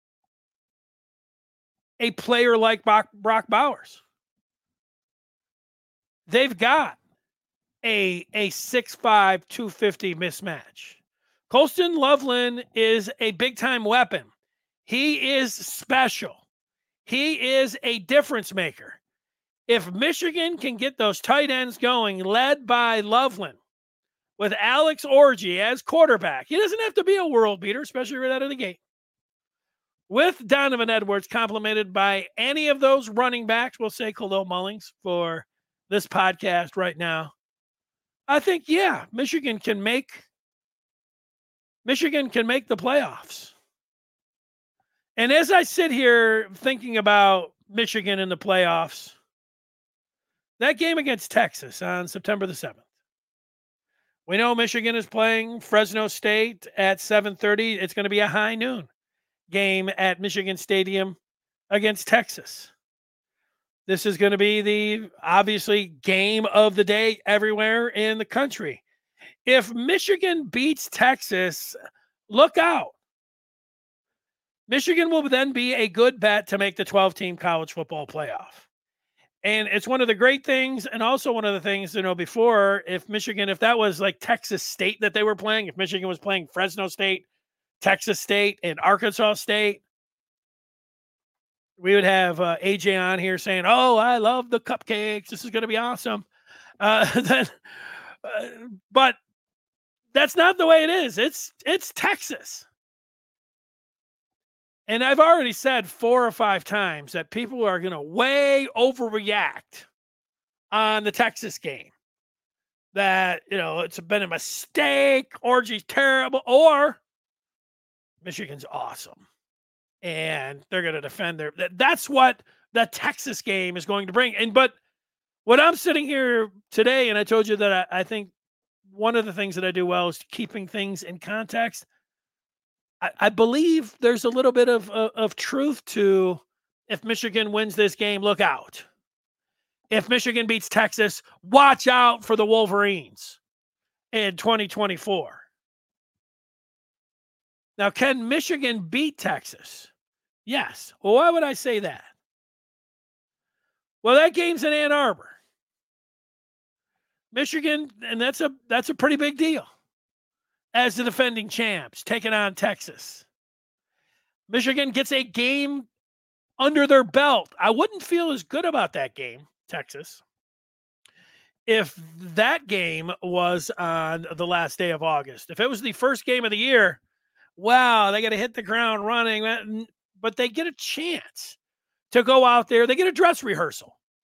a player like Brock, Brock Bowers. They've got a, a six five, two fifty mismatch. Colston Loveland is a big-time weapon. He is special. He is a difference maker. If Michigan can get those tight ends going, led by Loveland, with Alex Orji as quarterback, he doesn't have to be a world beater, especially right out of the gate. With Donovan Edwards complemented by any of those running backs, we'll say Khalil Mullings for this podcast right now, I think, yeah, Michigan can make Michigan can make the playoffs. And as I sit here thinking about Michigan in the playoffs, that game against Texas on September the seventh, we know Michigan is playing Fresno State at seven thirty. It's going to be a high noon game at Michigan Stadium against Texas. This is going to be the, obviously, game of the day everywhere in the country. If Michigan beats Texas, look out. Michigan will then be a good bet to make the twelve-team college football playoff. And it's one of the great things, and also one of the things, you know, before, if Michigan, if that was like Texas State that they were playing, if Michigan was playing Fresno State, Texas State, and Arkansas State, we would have uh, A J on here saying, oh, I love the cupcakes. This is going to be awesome. Uh, then, uh, but that's not the way it is. It's it's Texas. And I've already said four or five times that people are going to way overreact on the Texas game. That, you know, it's been a mistake, Orji's terrible, or Michigan's awesome. And they're going to defend their, that's what the Texas game is going to bring. And, but what I'm sitting here today, and I told you that I, I think one of the things that I do well is keeping things in context. I, I believe there's a little bit of, of, of truth to, if Michigan wins this game, look out. If Michigan beats Texas, watch out for the Wolverines in twenty twenty-four. Now, can Michigan beat Texas? Yes. Well, why would I say that? Well, that game's in Ann Arbor. Michigan, and that's a that's a pretty big deal as the defending champs taking on Texas. Michigan gets a game under their belt. I wouldn't feel as good about that game, Texas, if that game was on the last day of August. If it was the first game of the year, wow, they got to hit the ground running, but they get a chance to go out there. They get a dress rehearsal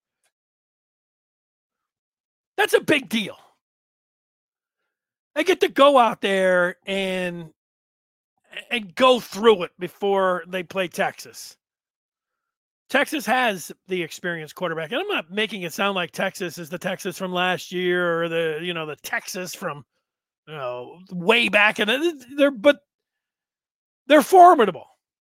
That's a big deal. They get to go out there and and go through it before they play Texas. Texas has the experienced quarterback, and I'm not making it sound like Texas is the Texas from last year or the you know the Texas from you know way back in the, they're but they're formidable.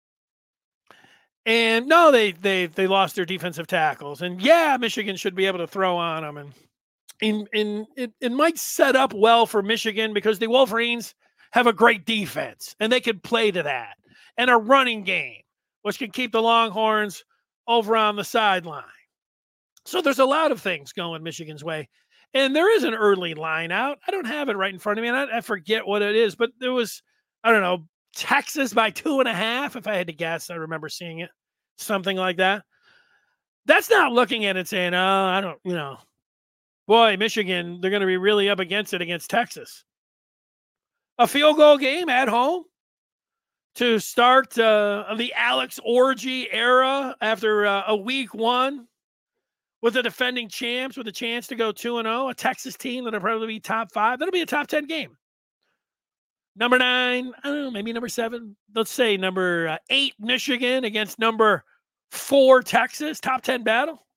And no, they they they lost their defensive tackles, and yeah, Michigan should be able to throw on them, and in in it, it might set up well for Michigan because the Wolverines have a great defense, and they can play to that, and a running game, which can keep the Longhorns over on the sideline. So there's a lot of things going Michigan's way. And there is an early line out. I don't have it right in front of me, and I, I forget what it is, but there was, I don't know, Texas by two and a half, if I had to guess. I remember seeing it, something like that. That's not looking at it saying, oh, I don't, you know, boy, Michigan, they're going to be really up against it against Texas. A field goal game at home to start uh, the Alex Orji era after uh, a week one with the defending champs with a chance to go two and oh, a Texas team that'll probably be top five. That'll be a top ten game. Number nine, I don't know, maybe number seven. Let's say number uh, eight, Michigan against number four, Texas. Top ten battle.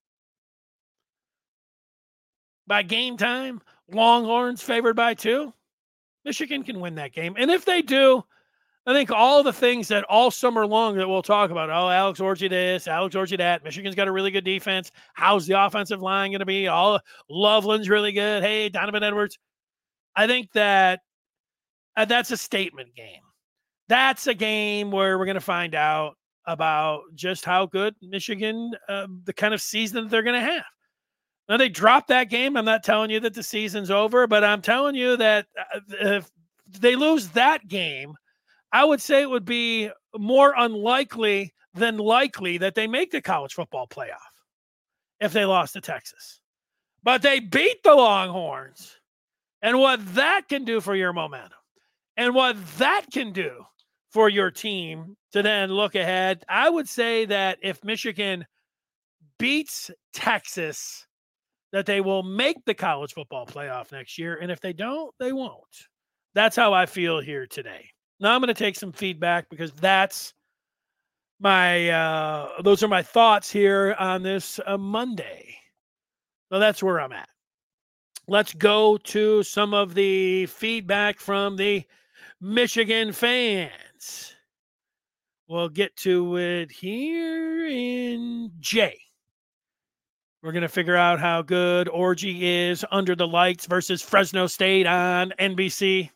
By game time, Longhorns favored by two. Michigan can win that game. And if they do, I think all the things that all summer long that we'll talk about, oh, Alex Orji this, Alex Orji that, Michigan's got a really good defense. How's the offensive line going to be? All Loveland's really good. Hey, Donovan Edwards. I think that uh, that's a statement game. That's a game where we're going to find out about just how good Michigan, uh, the kind of season that they're going to have. Now, they dropped that game. I'm not telling you that the season's over, but I'm telling you that if they lose that game, I would say it would be more unlikely than likely that they make the college football playoff if they lost to Texas. But they beat the Longhorns. And what that can do for your momentum and what that can do for your team to then look ahead, I would say that if Michigan beats Texas, that they will make the college football playoff next year. And if they don't, they won't. That's how I feel here today. Now I'm going to take some feedback because that's my, uh, those are my thoughts here on this uh, Monday. So that's where I'm at. Let's go to some of the feedback from the Michigan fans. We'll get to it here in J. We're going to figure out how good Orji is under the lights versus Fresno State on N B C.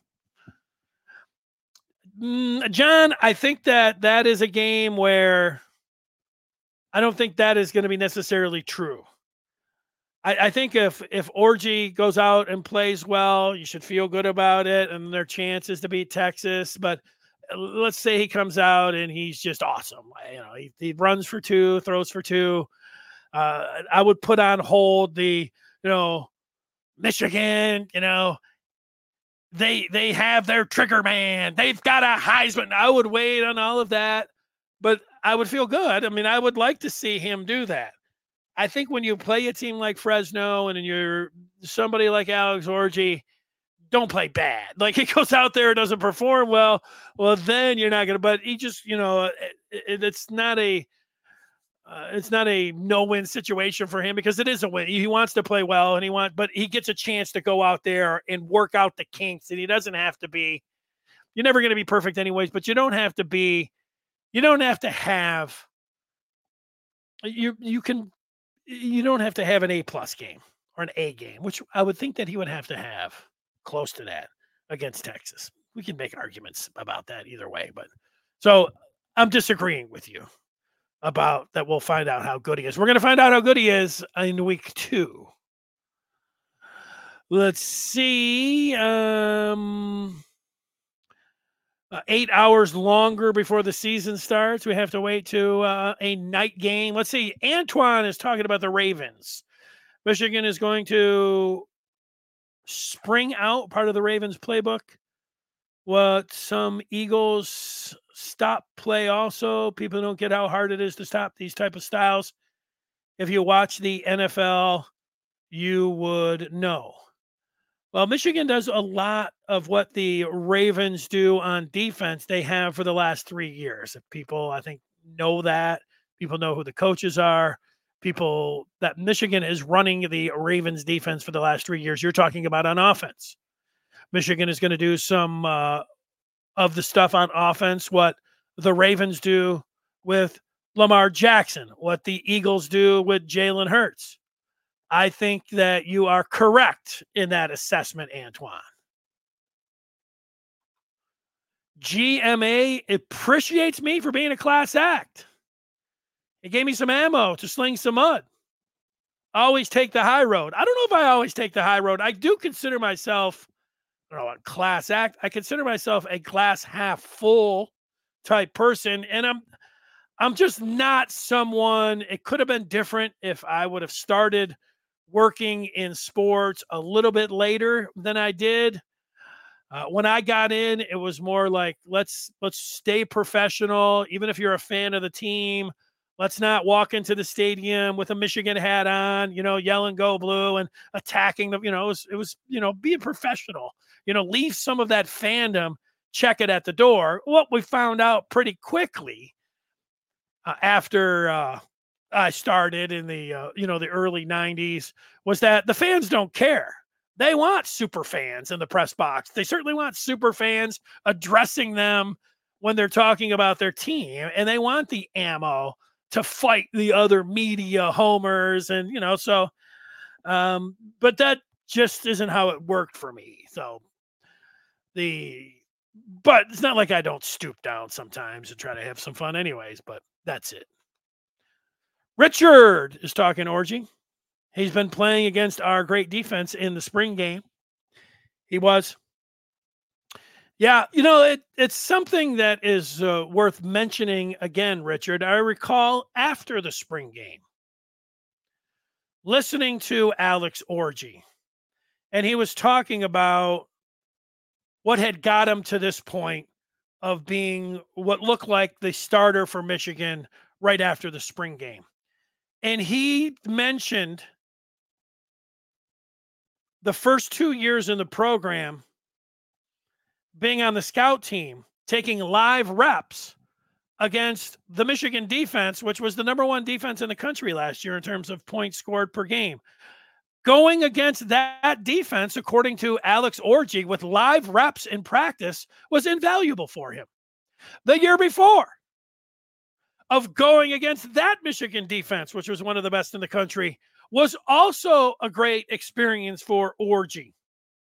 Mm, John, I think that that is a game where I don't think that is going to be necessarily true. I, I think if if Orji goes out and plays well, you should feel good about it and their chances to beat Texas. But let's say he comes out and he's just awesome. You know, he, he runs for two, throws for two. Uh, I would put on hold the, you know, Michigan, you know, they they have their trigger man. They've got a Heisman. I would wait on all of that, but I would feel good. I mean, I would like to see him do that. I think when you play a team like Fresno and you're somebody like Alex Orji, don't play bad. Like he goes out there and doesn't perform well, well, then you're not going to, but he just, you know, it, it, it's not a, Uh, it's not a no-win situation for him because it is a win. He wants to play well, and he wants, but he gets a chance to go out there and work out the kinks. And he doesn't have to be. You're never going to be perfect, anyways. But you don't have to be. You don't have to have. You you can. You don't have to have an A plus game or an A game, which I would think that he would have to have close to that against Texas. We can make arguments about that either way, but so I'm disagreeing with you about that. We'll find out how good he is. We're going to find out how good he is in week two. Let's see. Um, uh, eight hours longer before the season starts. We have to wait to uh, a night game. Let's see. Antoine is talking about the Ravens. Michigan is going to spring out part of the Ravens playbook. What some Eagles stop play also. People don't get how hard it is to stop these type of styles. If you watch the N F L, you would know. Well, Michigan does a lot of what the Ravens do on defense. They have for the last three years. People, I think, know that. People know who the coaches are. People that Michigan is running the Ravens defense for the last three years. You're talking about on offense. Michigan is going to do some uh, of the stuff on offense, what the Ravens do with Lamar Jackson, what the Eagles do with Jalen Hurts. I think that you are correct in that assessment, Antoine. G M A appreciates me for being a class act. It gave me some ammo to sling some mud. I always take the high road. I don't know if I always take the high road. I do consider myself, I don't know, a class act. I consider myself a glass half full type person, and I'm I'm just not someone. It could have been different if I would have started working in sports a little bit later than I did. Uh, when I got in, it was more like, let's let's stay professional. Even if you're a fan of the team, let's not walk into the stadium with a Michigan hat on, you know, yelling "Go Blue" and attacking them. You know, it was, it was, you know, being professional. You know, leave some of that fandom, check it at the door. What we found out pretty quickly uh, after uh, I started in the, uh, you know, the early nineties was that the fans don't care. They want super fans in the press box. They certainly want super fans addressing them when they're talking about their team, and they want the ammo to fight the other media homers. And, you know, so, um, but that just isn't how it worked for me. So the, but it's not like I don't stoop down sometimes and try to have some fun anyways, but that's it. Richard is talking Orgy. He's been playing against our great defense in the spring game. He was. Yeah, you know, it, it's something that is uh, worth mentioning again, Richard. I recall after the spring game, listening to Alex Orgy, and he was talking about what had got him to this point of being what looked like the starter for Michigan right after the spring game. And he mentioned the first two years in the program, being on the scout team, taking live reps against the Michigan defense, which was the number one defense in the country last year in terms of points scored per game. Going against that defense, according to Alex Orgy, with live reps in practice, was invaluable for him. The year before, of going against that Michigan defense, which was one of the best in the country, was also a great experience for Orgy.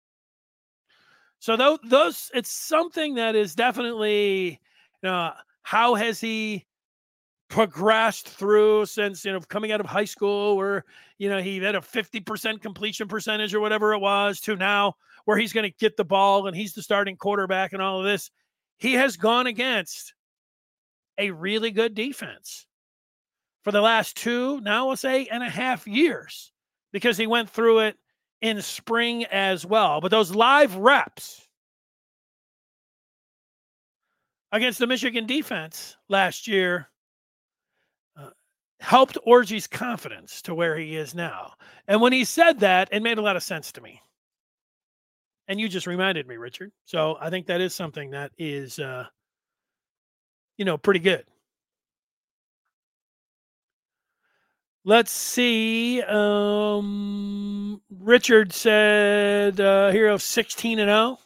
So those, those it's something that is definitely, uh, how has he progressed through since, you know, coming out of high school where, you know, he had a fifty percent completion percentage or whatever it was to now where he's going to get the ball and he's the starting quarterback and all of this. He has gone against a really good defense for the last two, now we'll say, and a half years, because he went through it in spring as well. But those live reps against the Michigan defense last year uh, helped Orgy's confidence to where he is now. And when he said that, it made a lot of sense to me. And you just reminded me, Richard. So I think that is something that is, uh, you know, pretty good. Let's see. Um, Richard said uh, hero sixteen and oh.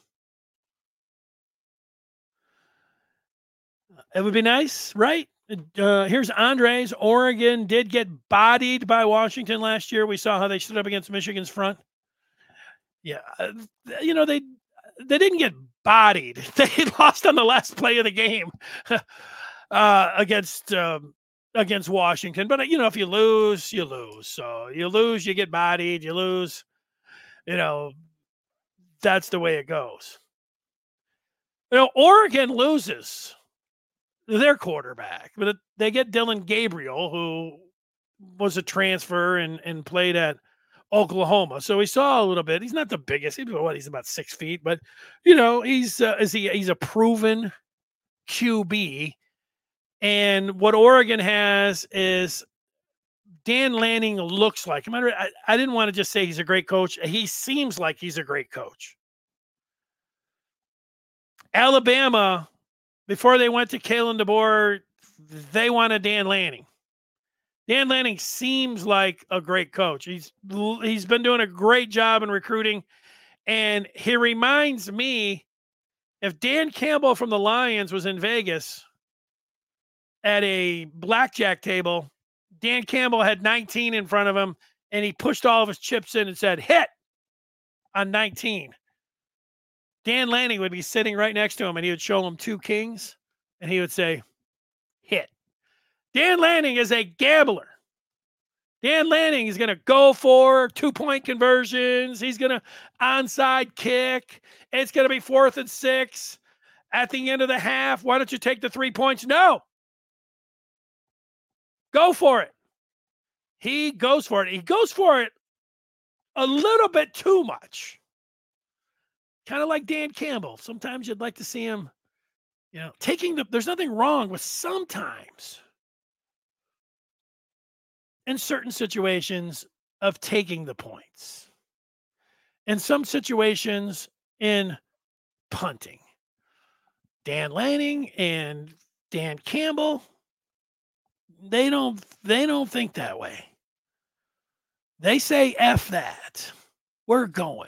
It would be nice, right? Uh, here's Andres. Oregon did get bodied by Washington last year. We saw how they stood up against Michigan's front. Yeah, uh, you know, they they didn't get bodied. They lost on the last play of the game uh, against um, against Washington. But, you know, if you lose, you lose. So you lose, you get bodied, you lose. You know, that's the way it goes. You know, Oregon loses their quarterback, but they get Dylan Gabriel, who was a transfer and, and played at Oklahoma. So we saw a little bit. He's not the biggest. He's what? He's about six feet, but you know, he's uh, is he? He's a proven Q B. And what Oregon has is Dan Lanning looks like. I, I didn't want to just say he's a great coach. He seems like he's a great coach. Alabama, before they went to Kalen DeBoer, they wanted Dan Lanning. Dan Lanning seems like a great coach. He's he's been doing a great job in recruiting, and he reminds me, if Dan Campbell from the Lions was in Vegas at a blackjack table, Dan Campbell had nineteen in front of him, and he pushed all of his chips in and said, hit on nineteen. Dan Lanning would be sitting right next to him, and he would show him two kings, and he would say, hit. Dan Lanning is a gambler. Dan Lanning is going to go for two-point conversions. He's going to onside kick. It's going to be fourth and six. At the end of the half, why don't you take the three points? No. Go for it. He goes for it. He goes for it a little bit too much. Kind of like Dan Campbell. Sometimes you'd like to see him, you know, taking the, there's nothing wrong with sometimes in certain situations of taking the points. In some situations in punting. Dan Lanning and Dan Campbell, they don't they don't think that way. They say F that. We're going.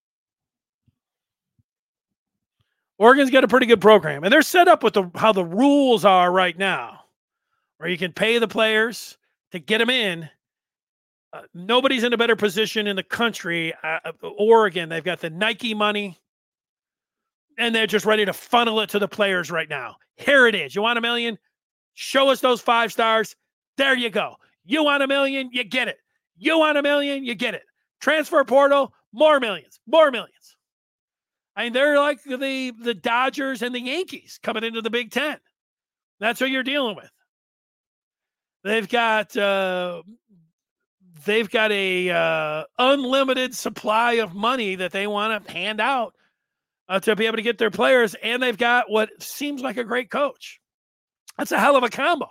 Oregon's got a pretty good program, and they're set up with the how the rules are right now, where you can pay the players to get them in. Uh, nobody's in a better position in the country. Uh, Oregon, they've got the Nike money, and they're just ready to funnel it to the players right now. Here it is. You want a million? Show us those five stars. There you go. You want a million? You get it. You want a million? You get it. Transfer portal, more millions, more millions. I mean, they're like the, the Dodgers and the Yankees coming into the Big Ten. That's what you're dealing with. They've got uh, they've got a uh, unlimited supply of money that they want to hand out uh, to be able to get their players, and they've got what seems like a great coach. That's a hell of a combo.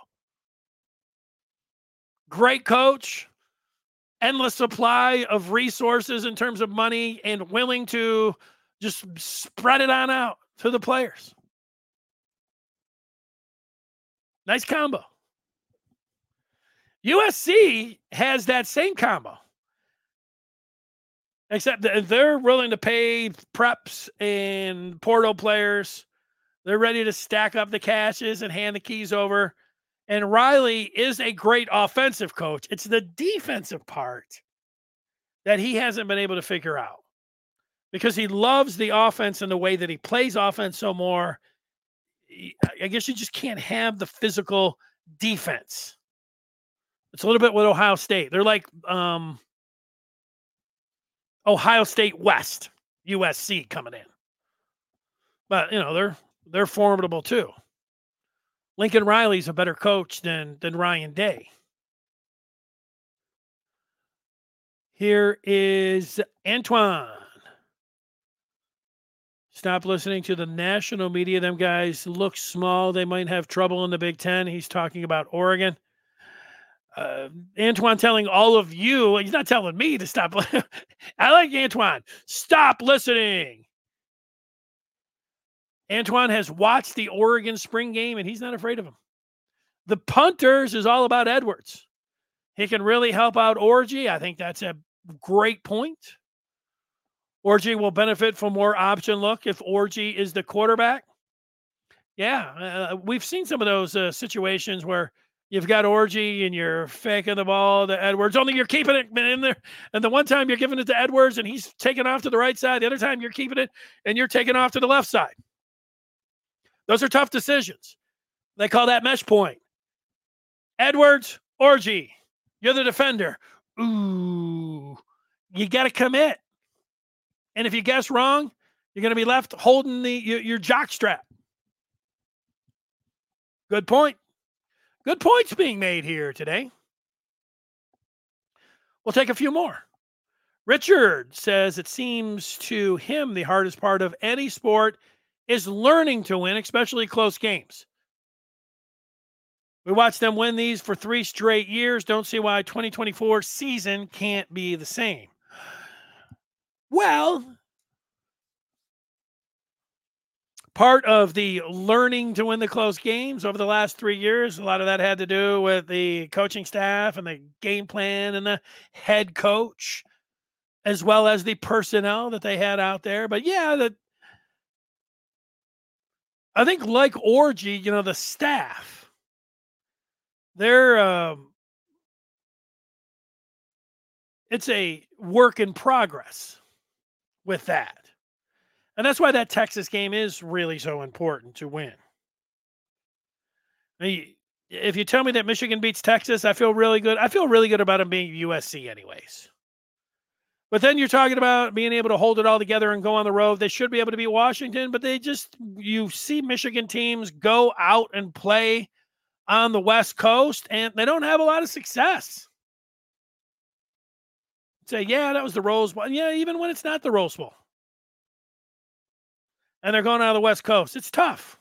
Great coach, endless supply of resources in terms of money, and willing to just spread it on out to the players. Nice combo. U S C has that same combo, except that they're willing to pay preps and portal players. They're ready to stack up the cashes and hand the keys over. And Riley is a great offensive coach. It's the defensive part that he hasn't been able to figure out, because he loves the offense and the way that he plays offense so more. I guess you just can't have the physical defense. It's a little bit with Ohio State. They're like um, Ohio State West, U S C coming in. But, you know, they're they're formidable too. Lincoln Riley's a better coach than, than Ryan Day. Here is Antoine. Stop listening to the national media. Them guys look small. They might have trouble in the Big Ten. He's talking about Oregon. Uh, Antoine telling all of you, he's not telling me to stop. I like Antoine. Stop listening. Antoine has watched the Oregon spring game, and he's not afraid of him. The punters is all about Edwards. He can really help out Orji. I think that's a great point. Orji will benefit from more option look if Orji is the quarterback. Yeah, uh, we've seen some of those uh, situations where you've got Orji and you're faking the ball to Edwards, only you're keeping it in there. And the one time you're giving it to Edwards and he's taking off to the right side, the other time you're keeping it and you're taking off to the left side. Those are tough decisions. They call that mesh point. Edwards, Orji, you're the defender. Ooh, you got to commit. And if you guess wrong, you're going to be left holding the your, your jock strap. Good point. Good points being made here today. We'll take a few more. Richard says it seems to him the hardest part of any sport is learning to win, especially close games. We watched them win these for three straight years. Don't see why twenty twenty-four season can't be the same. Well, part of the learning to win the close games over the last three years, a lot of that had to do with the coaching staff and the game plan and the head coach, as well as the personnel that they had out there. But yeah, that I think like Orgy, you know, the staff, they're um, it's a work in progress with that. And that's why that Texas game is really so important to win. I mean, if you tell me that Michigan beats Texas, I feel really good. I feel really good about them being U S C anyways. But then you're talking about being able to hold it all together and go on the road. They should be able to beat Washington, but they just, you see Michigan teams go out and play on the West Coast, and they don't have a lot of success. Say, yeah, that was the Rose Bowl. Yeah, even when it's not the Rose Bowl. And they're going out of the West Coast. It's tough.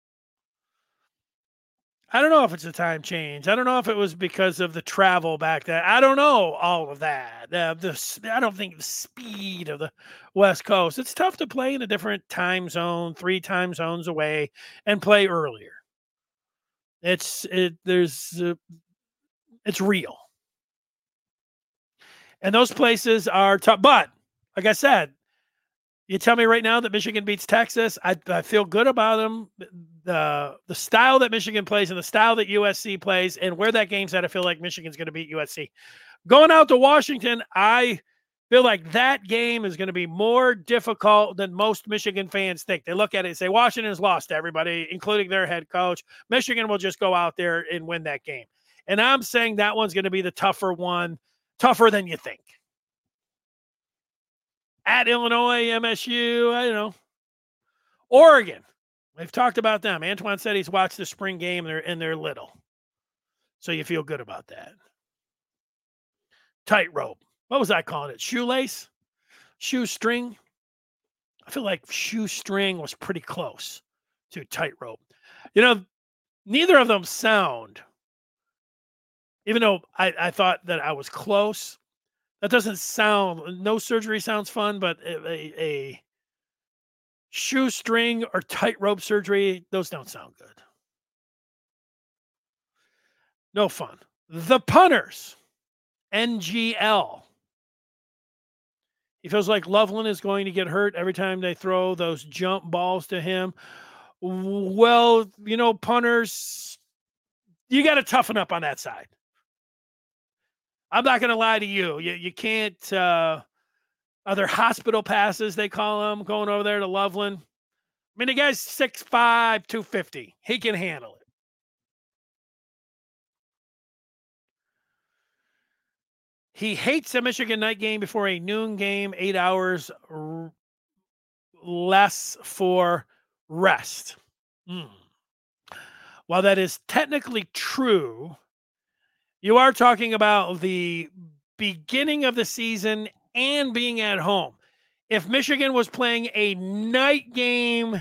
I don't know if it's a time change. I don't know if it was because of the travel back then. I don't know all of that. Uh, the, I don't think the speed of the West Coast. It's tough to play in a different time zone, three time zones away, and play earlier. It's it. There's uh, it's real, and those places are tough. But like I said, you tell me right now that Michigan beats Texas, I, I feel good about them. The the style that Michigan plays and the style that U S C plays and where that game's at, I feel like Michigan's going to beat U S C. Going out to Washington, I feel like that game is going to be more difficult than most Michigan fans think. They look at it and say, Washington has lost to everybody, including their head coach. Michigan will just go out there and win that game. And I'm saying that one's going to be the tougher one, tougher than you think. At Illinois, M S U, I don't know. Oregon, we've talked about them. Antoine said he's watched the spring game, and they're, and they're little. So you feel good about that. Tightrope. What was I calling it? Shoelace? Shoestring? I feel like shoestring was pretty close to tightrope. You know, neither of them sound, even though I, I thought that I was close, that doesn't sound, no surgery sounds fun, but a, a, a shoestring or tightrope surgery, those don't sound good. No fun. The Punters, N G L. He feels like Loveland is going to get hurt every time they throw those jump balls to him. Well, you know, punters, you got to toughen up on that side. I'm not going to lie to you. You, you can't, uh, other hospital passes, they call them, going over there to Loveland. I mean, the guy's six five, two fifty. He can handle it. He hates a Michigan night game before a noon game, eight hours r- less for rest. Mm. While that is technically true, you are talking about the beginning of the season and being at home. If Michigan was playing a night game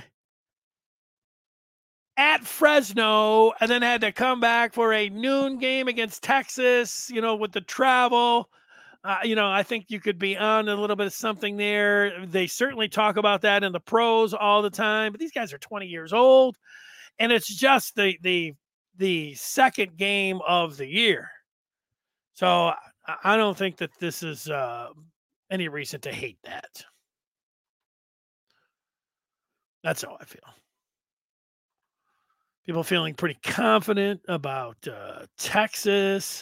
at Fresno and then had to come back for a noon game against Texas, you know, with the travel, uh, you know, I think you could be on a little bit of something there. They certainly talk about that in the pros all the time, but these guys are twenty years old, and it's just the the the second game of the year. So I don't think that this is uh, any reason to hate that. That's how I feel. People feeling pretty confident about uh, Texas.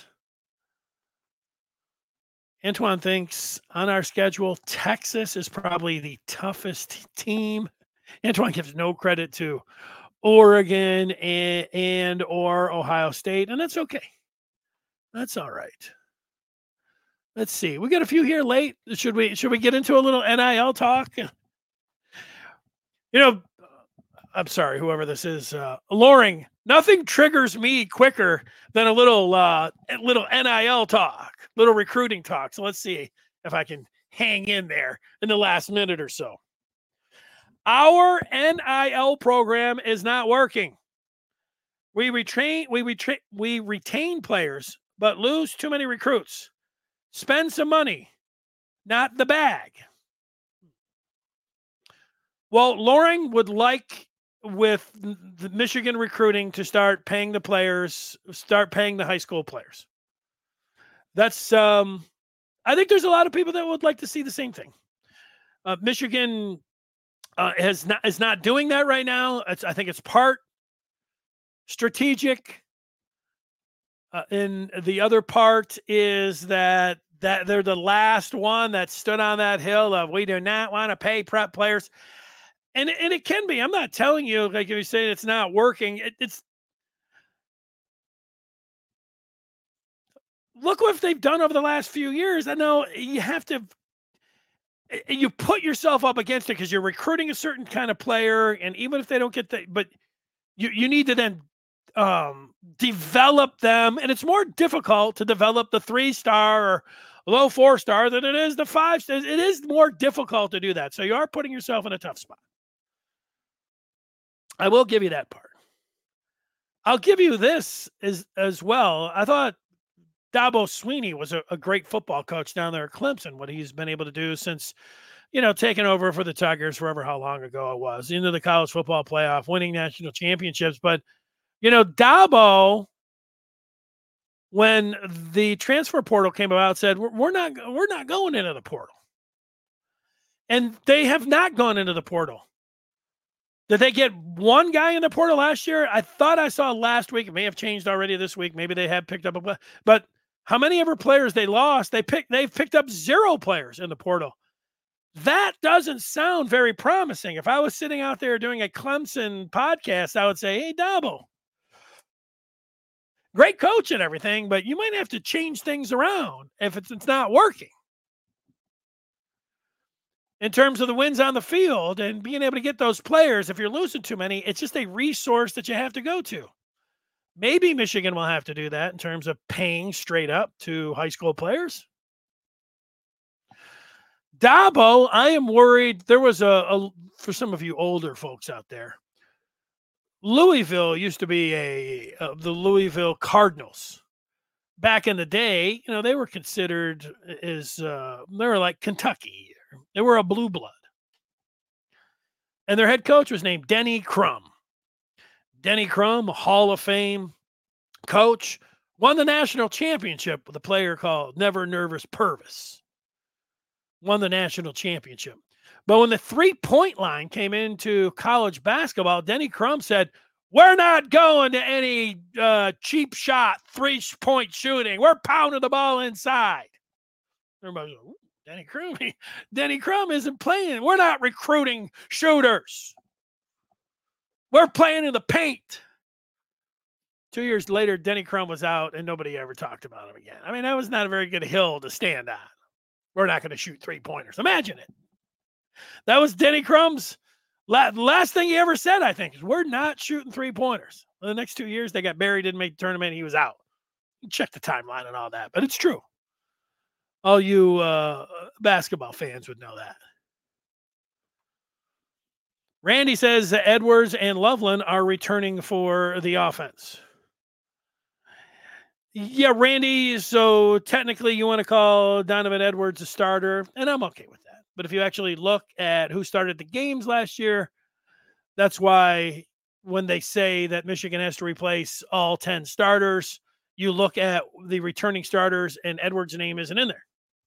Antoine thinks on our schedule, Texas is probably the toughest team. Antoine gives no credit to Oregon and, and or Ohio State, and that's okay. That's all right. Let's see. We got a few here late. Should we should we get into a little N I L talk? You know, I'm sorry, whoever this is, uh, Loring. Nothing triggers me quicker than a little uh, a little N I L talk, little recruiting talk. So let's see if I can hang in there in the last minute or so. Our N I L program is not working. We retrain, we retrain, we retain players, but lose too many recruits. Spend some money, not the bag. Well, Loring would like with the Michigan recruiting to start paying the players, start paying the high school players. That's, um, I think there's a lot of people that would like to see the same thing. Uh, Michigan uh, has not is not doing that right now. It's, I think it's part strategic, uh, and the other part is that that they're the last one that stood on that hill of we do not want to pay prep players. And, and it can be. I'm not telling you, like you say, it's not working. It, it's look what they've done over the last few years. I know you have to, you put yourself up against it because you're recruiting a certain kind of player, and even if they don't get the, but you you need to then um, develop them, and it's more difficult to develop the three star or low four star than it is the five star. It is more difficult to do that, so you are putting yourself in a tough spot. I will give you that part. I'll give you this as as well. I thought Dabo Swinney was a, a great football coach down there at Clemson, what he's been able to do since, you know, taking over for the Tigers forever, how long ago it was, into the college football playoff, winning national championships. But, you know, Dabo, when the transfer portal came about, said, we're, we're not we're not going into the portal. And they have not gone into the portal. Did they get one guy in the portal last year? I thought I saw last week. It may have changed already this week. Maybe they have picked up a but how many ever players they lost? They picked they've picked up zero players in the portal. That doesn't sound very promising. If I was sitting out there doing a Clemson podcast, I would say, hey, Dabo, great coach and everything, but you might have to change things around if it's, it's not working. In terms of the wins on the field and being able to get those players, if you're losing too many, it's just a resource that you have to go to. Maybe Michigan will have to do that in terms of paying straight up to high school players. Dabo, I am worried. There was a, a for some of you older folks out there, Louisville used to be a, a the Louisville Cardinals. Back in the day, you know, they were considered as uh, they were like Kentucky. They were a blue blood. And their head coach was named Denny Crum. Denny Crum, a Hall of Fame coach, won the national championship with a player called Never Nervous Purvis. Won the national championship. But when the three-point line came into college basketball, Denny Crum said, we're not going to any uh, cheap shot, three-point shooting. We're pounding the ball inside. Everybody's like, Denny Crum, Denny Crum isn't playing. We're not recruiting shooters. We're playing in the paint. Two years later, Denny Crum was out, and nobody ever talked about him again. I mean, that was not a very good hill to stand on. We're not going to shoot three-pointers. Imagine it. That was Denny Crum's la- last thing he ever said, I think, is we're not shooting three-pointers. Well, the next two years, they got buried, didn't make the tournament, he was out. You check the timeline and all that, but it's true. All you uh, basketball fans would know that. Randy says Edwards and Loveland are returning for the offense. Yeah, Randy, so technically you want to call Donovan Edwards a starter, and I'm okay with that. But if you actually look at who started the games last year, that's why when they say that Michigan has to replace all ten starters, you look at the returning starters and Edwards' name isn't in there.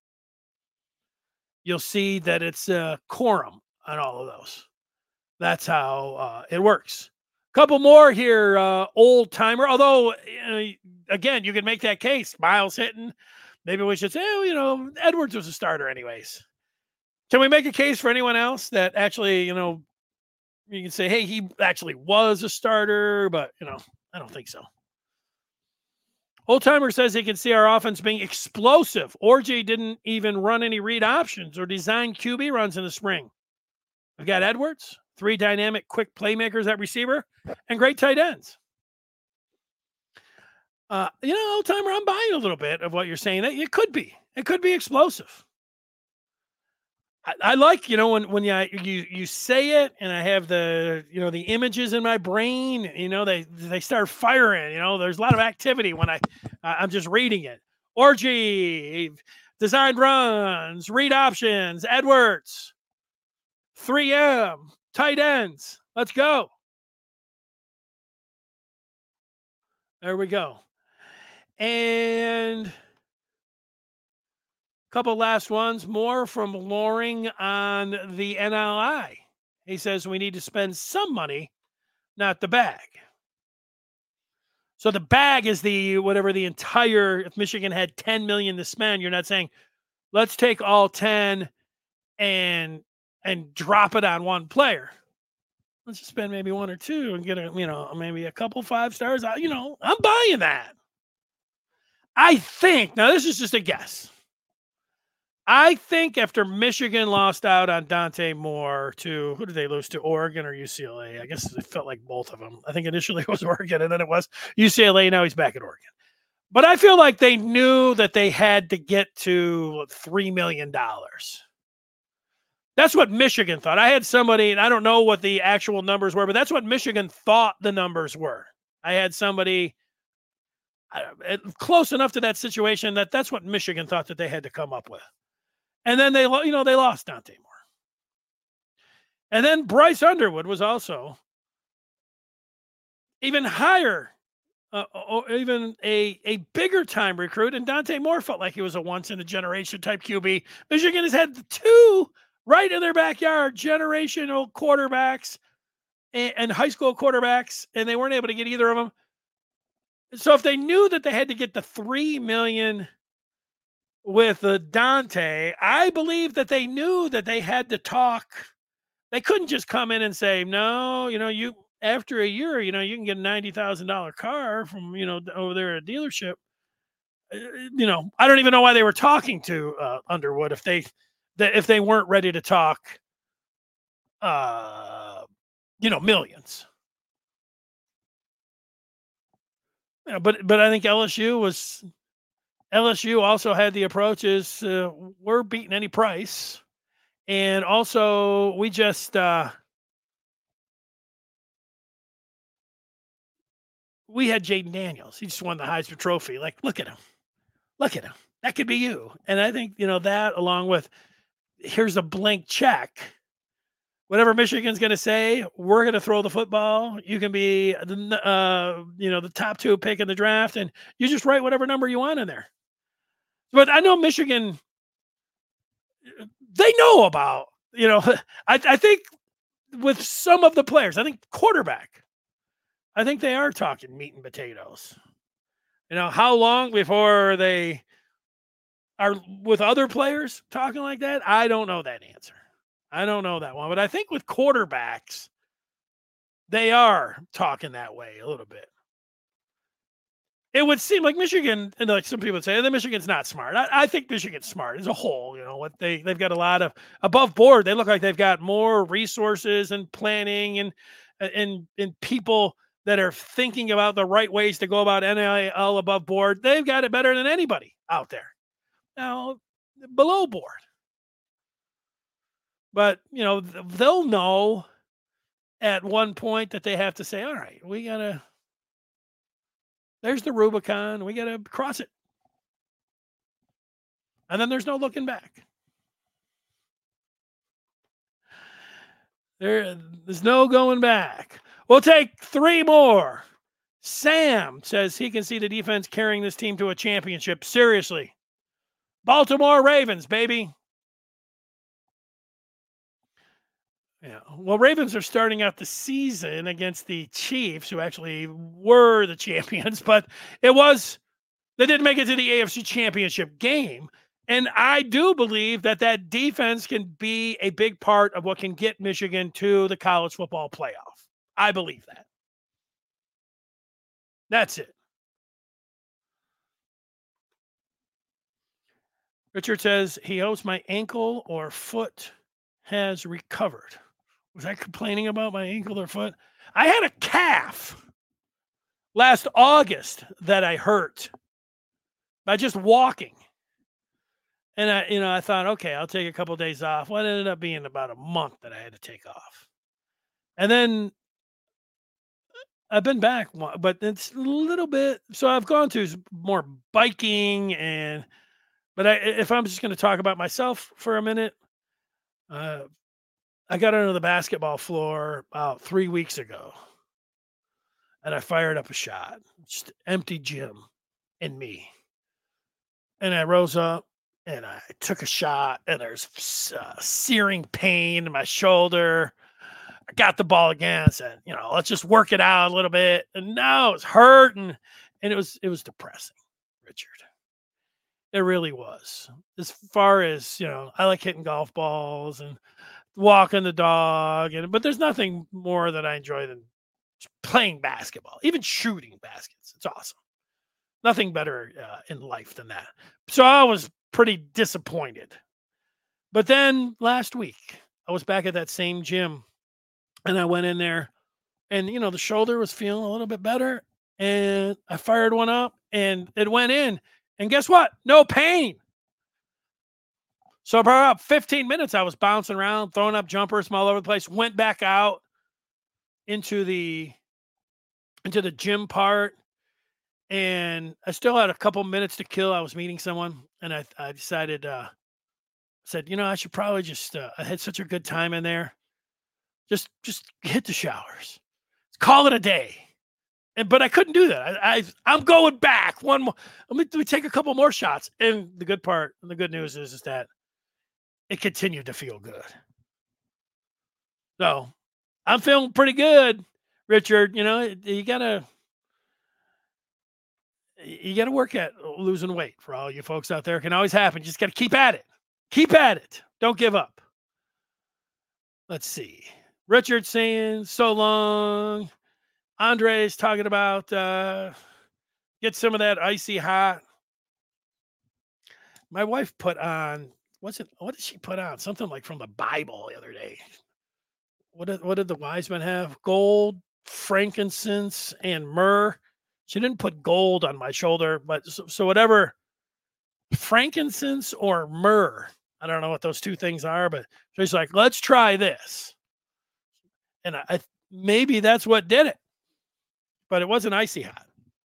You'll see that it's a quorum on all of those. That's how uh, it works. Couple more here, uh, old timer. Although, uh, again, you can make that case. Miles Hinton. Maybe we should say, oh, you know, Edwards was a starter anyways. Can we make a case for anyone else that actually, you know, you can say, hey, he actually was a starter, but, you know, I don't think so. Old timer says he can see our offense being explosive. Orji didn't even run any read options or design Q B runs in the spring. We've got Edwards, three dynamic, quick playmakers at receiver, and great tight ends. Uh, you know, old timer, I'm buying a little bit of what you're saying. That it could be. It could be explosive. I, I like, you know, when when you, you you say it, and I have the, you know, the images in my brain. You know, they they start firing. You know, there's a lot of activity when I uh, I'm just reading it. Orgy, designed runs, read options, Edwards, three M, tight ends. Let's go. There we go. And a couple last ones more from Loring on the N L I. He says we need to spend some money, not the bag. So the bag is the whatever the entire, if Michigan had ten million to spend, you're not saying let's take all ten and and drop it on one player. Let's just spend maybe one or two and get a, you know, maybe a couple five stars. I, you know, I'm buying that. I think, now this is just a guess. I think after Michigan lost out on Dante Moore to, who did they lose to, Oregon or U C L A? I guess it felt like both of them. I think initially it was Oregon and then it was U C L A. Now he's back at Oregon. But I feel like they knew that they had to get to three million dollars. That's what Michigan thought. I had somebody, and I don't know what the actual numbers were, but that's what Michigan thought the numbers were. I had somebody uh, close enough to that situation that that's what Michigan thought that they had to come up with. And then they, you know, they lost Dante Moore. And then Bryce Underwood was also even higher, uh, or even a, a bigger time recruit. And Dante Moore felt like he was a once in a generation type Q B. Michigan has had two right in their backyard, generational quarterbacks and, and high school quarterbacks, and they weren't able to get either of them. So if they knew that they had to get the three million dollars with the Dante, I believe that they knew that they had to talk. They couldn't just come in and say, no, you know, you, after a year, you know, you can get a ninety thousand dollars car from, you know, over there at a dealership. You know, I don't even know why they were talking to uh, Underwood if they, if they weren't ready to talk, uh, you know, millions. You know, but, but I think L S U was, L S U also had the approach is uh, we're beating any price. And also we just, uh, we had Jaden Daniels. He just won the Heisman Trophy. Like, look at him. Look at him. That could be you. And I think, you know, that along with here's a blank check. Whatever Michigan's going to say, we're going to throw the football. You can be, the, uh, you know, the top two pick in the draft, and you just write whatever number you want in there. But I know Michigan, they know about, you know, I, I think with some of the players, I think quarterback, I think they are talking meat and potatoes. You know, how long before they are with other players talking like that? I don't know that answer. I don't know that one. But I think with quarterbacks, they are talking that way a little bit. It would seem like Michigan, and like some people would say, that Michigan's not smart. I, I think Michigan's smart as a whole. You know what they they've got a lot of above board. They look like they've got more resources and planning and and and people that are thinking about the right ways to go about N I L above board. They've got it better than anybody out there. Now below board, but you know they'll know at one point that they have to say, all right, we gotta. There's the Rubicon. We got to cross it. And then there's no looking back. There, there's no going back. We'll take three more. Sam says he can see the defense carrying this team to a championship. Seriously. Baltimore Ravens, baby. Yeah. Well, Ravens are starting out the season against the Chiefs, who actually were the champions, but it was, they didn't make it to the A F C Championship game. And I do believe that that defense can be a big part of what can get Michigan to the college football playoff. I believe that. That's it. Richard says he hopes my ankle or foot has recovered. Was I complaining about my ankle or foot? I had a calf last August that I hurt by just walking. And I, you know, I thought, okay, I'll take a couple days off. Well, it ended up being about a month that I had to take off. And then I've been back, one- but it's a little bit. So I've gone to s- more biking and, but I, if I'm just going to talk about myself for a minute, uh, I got onto the basketball floor about three weeks ago, and I fired up a shot, just empty gym in me, and I rose up and I took a shot, and there's s- uh, searing pain in my shoulder. I got the ball again. I said, you know, let's just work it out a little bit. And now it's hurting, and it was it was depressing, Richard. It really was. As far as, you know, I like hitting golf balls and walking the dog, and but there's nothing more that I enjoy than playing basketball, even shooting baskets. It's awesome. Nothing better uh, in life than that. So I was pretty disappointed. But then last week, I was back at that same gym, and I went in there, and you know the shoulder was feeling a little bit better, and I fired one up, and it went in. And guess what? No pain. So for about fifteen minutes, I was bouncing around, throwing up jumpers from all over the place. Went back out into the into the gym part, and I still had a couple minutes to kill. I was meeting someone, and I I decided, uh, said, you know, I should probably just. Uh, I had such a good time in there. Just just hit the showers, call it a day. And but I couldn't do that. I, I I'm going back one more. Let me, let me take a couple more shots. And the good part, and the good news is, is that it continued to feel good. So I'm feeling pretty good, Richard. You know, you gotta you gotta work at losing weight for all you folks out there. It can always happen. You just gotta keep at it. Keep at it. Don't give up. Let's see. Richard saying so long. Andre's talking about uh, get some of that icy hot. My wife put on what's it? What did she put on? Something like from the Bible the other day. What did what did the wise men have? Gold, frankincense, and myrrh. She didn't put gold on my shoulder, but so, so whatever frankincense or myrrh. I don't know what those two things are, but she's like, let's try this. And I, I maybe that's what did it, but it wasn't icy hot.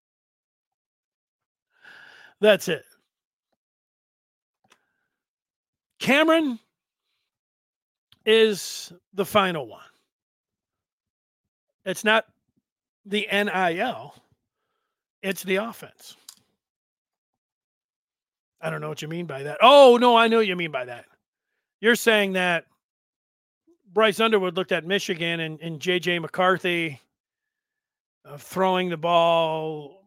That's it. Cameron is the final one. It's not the N I L, it's the offense. I don't know what you mean by that. Oh, no, I know what you mean by that. You're saying that Bryce Underwood looked at Michigan and, and J J McCarthy uh, throwing the ball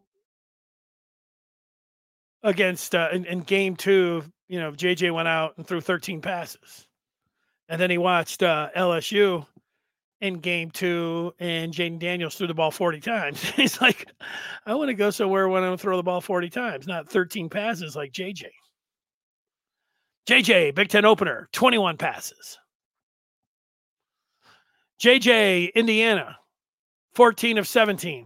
against uh, in, in game two. You know, J J went out and threw thirteen passes. And then he watched uh, L S U in game two, and Jaden Daniels threw the ball forty times. He's like, I want to go somewhere when I'm going to throw the ball forty times, not thirteen passes like J J. J J, Big Ten opener, twenty-one passes. J J, Indiana, fourteen of seventeen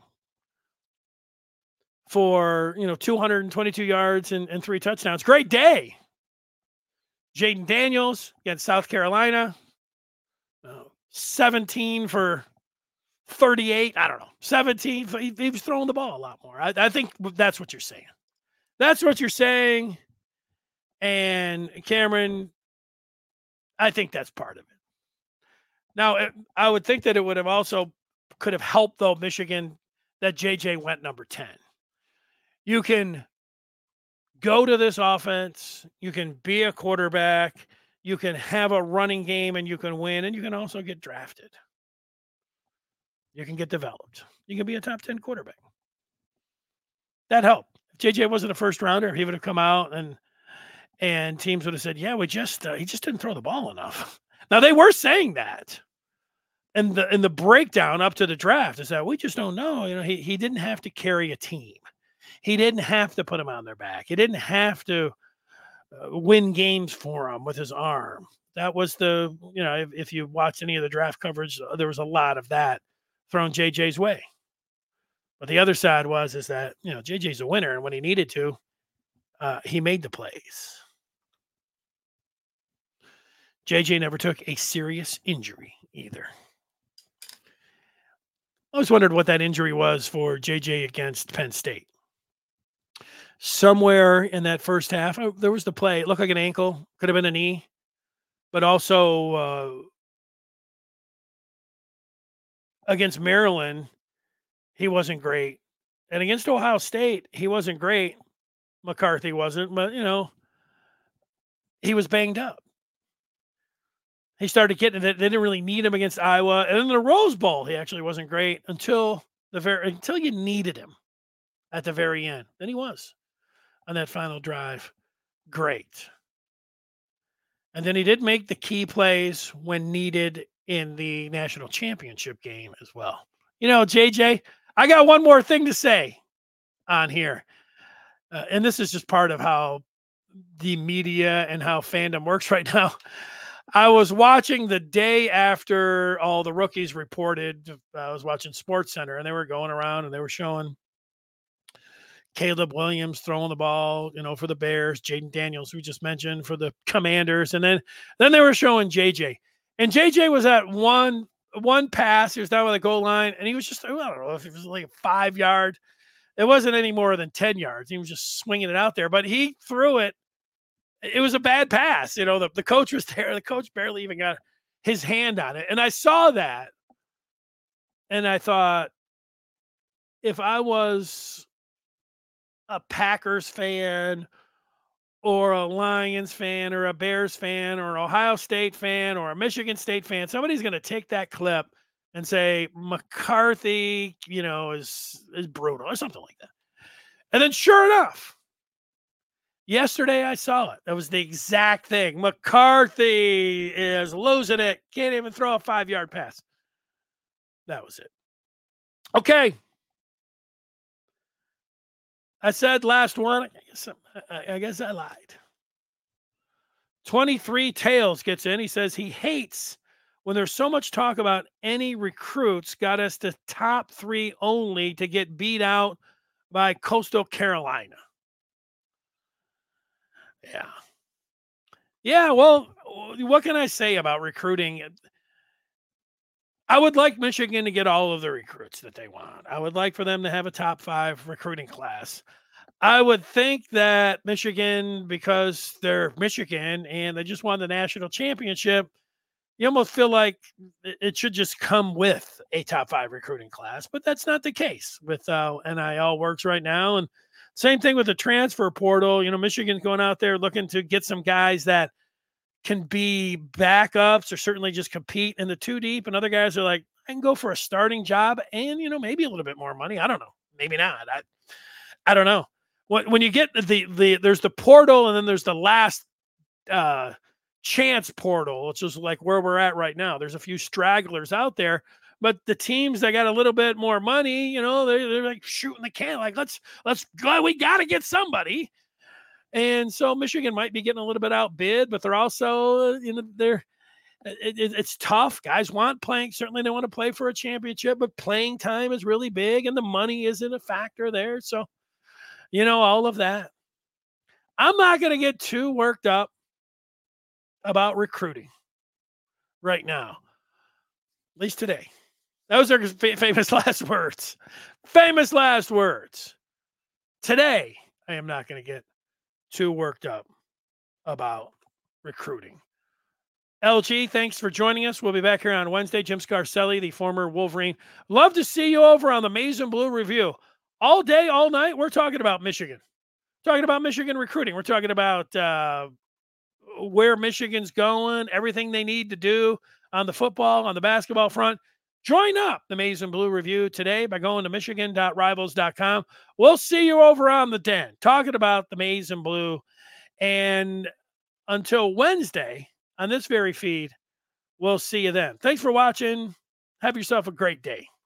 for, you know, two hundred twenty-two yards and, and three touchdowns. Great day. Jaden Daniels against South Carolina, uh, seventeen for thirty-eight. I don't know, seventeen. He, he was throwing the ball a lot more. I, I think that's what you're saying. That's what you're saying. And Cameron, I think that's part of it. Now, it, I would think that it would have also could have helped, though, Michigan, that J J went number ten. You can go to this offense, you can be a quarterback, you can have a running game, and you can win, and you can also get drafted. You can get developed. You can be a top ten quarterback. That helped. If J J wasn't a first rounder, he would have come out and and teams would have said, yeah, we just uh, he just didn't throw the ball enough. Now they were saying that. And the and the breakdown up to the draft is that we just don't know. You know, he he didn't have to carry a team. He didn't have to put them on their back. He didn't have to uh, win games for them with his arm. That was the, you know, if, if you watch any of the draft coverage, uh, there was a lot of that thrown J J's way. But the other side was is that, you know, J J's a winner, and when he needed to, uh, he made the plays. J J never took a serious injury either. I always wondered what that injury was for J J against Penn State. Somewhere in that first half, oh, there was the play. It looked like an ankle, could have been a knee, but also uh, against Maryland, he wasn't great. And against Ohio State, he wasn't great. McCarthy wasn't, but, you know, he was banged up. He started getting it. They didn't really need him against Iowa. And in the Rose Bowl, he actually wasn't great until the very until you needed him at the very end. Then he was on that final drive. Great. And then he did make the key plays when needed in the national championship game as well. You know, J J, I got one more thing to say on here. Uh, and this is just part of how the media and how fandom works right now. I was watching the day after all the rookies reported. I was watching SportsCenter, and they were going around and they were showing Caleb Williams throwing the ball, you know, for the Bears, Jaden Daniels, we just mentioned, for the Commanders. And then, then they were showing J J. And J J was at one, one pass. He was down by the goal line, and he was just, I don't know if it was like a five yard. It wasn't any more than ten yards. He was just swinging it out there, but he threw it. It was a bad pass. You know, the, the coach was there. The coach barely even got his hand on it. And I saw that. And I thought, if I was a Packers fan or a Lions fan or a Bears fan or an Ohio State fan or a Michigan State fan, somebody's going to take that clip and say McCarthy, you know, is, is brutal or something like that. And then sure enough, yesterday I saw it. That was the exact thing. McCarthy is losing it. Can't even throw a five-yard pass. That was it. Okay. I said last one. I guess I, I, guess I lied. twenty-three Tails gets in. He says he hates when there's so much talk about any recruits got us to top three only to get beat out by Coastal Carolina. Yeah. Yeah, well, what can I say about recruiting? I would like Michigan to get all of the recruits that they want. I would like for them to have a top five recruiting class. I would think that Michigan, because they're Michigan and they just won the national championship, you almost feel like it should just come with a top five recruiting class, but that's not the case with how N I L works right now. And same thing with the transfer portal. You know, Michigan's going out there looking to get some guys that can be backups or certainly just compete in the two deep. And other guys are like, I can go for a starting job and, you know, maybe a little bit more money. I don't know. Maybe not. I, I don't know. When, when you get the, the, there's the portal and then there's the last uh, chance portal, which is like where we're at right now. There's a few stragglers out there. But the teams that got a little bit more money, you know, they're, they're like shooting the can, like, let's, let's go. We got to get somebody. And so Michigan might be getting a little bit outbid, but they're also, you know, they're, it, it, it's tough. Guys want playing. Certainly they want to play for a championship, but playing time is really big and the money isn't a factor there. So, you know, all of that. I'm not going to get too worked up about recruiting right now, at least today. Those are famous last words. Famous last words. Today, I am not going to get too worked up about recruiting. L G, thanks for joining us. We'll be back here on Wednesday. Jim Scarcelli, the former Wolverine. Love to see you over on the Maize and Blue Review. All day, all night, we're talking about Michigan. Talking about Michigan recruiting. We're talking about uh, where Michigan's going, everything they need to do on the football, on the basketball front. Join up the Maize and Blue Review today by going to michigan dot rivals dot com. We'll see you over on the Den talking about the Maize and Blue. And until Wednesday on this very feed, we'll see you then. Thanks for watching. Have yourself a great day.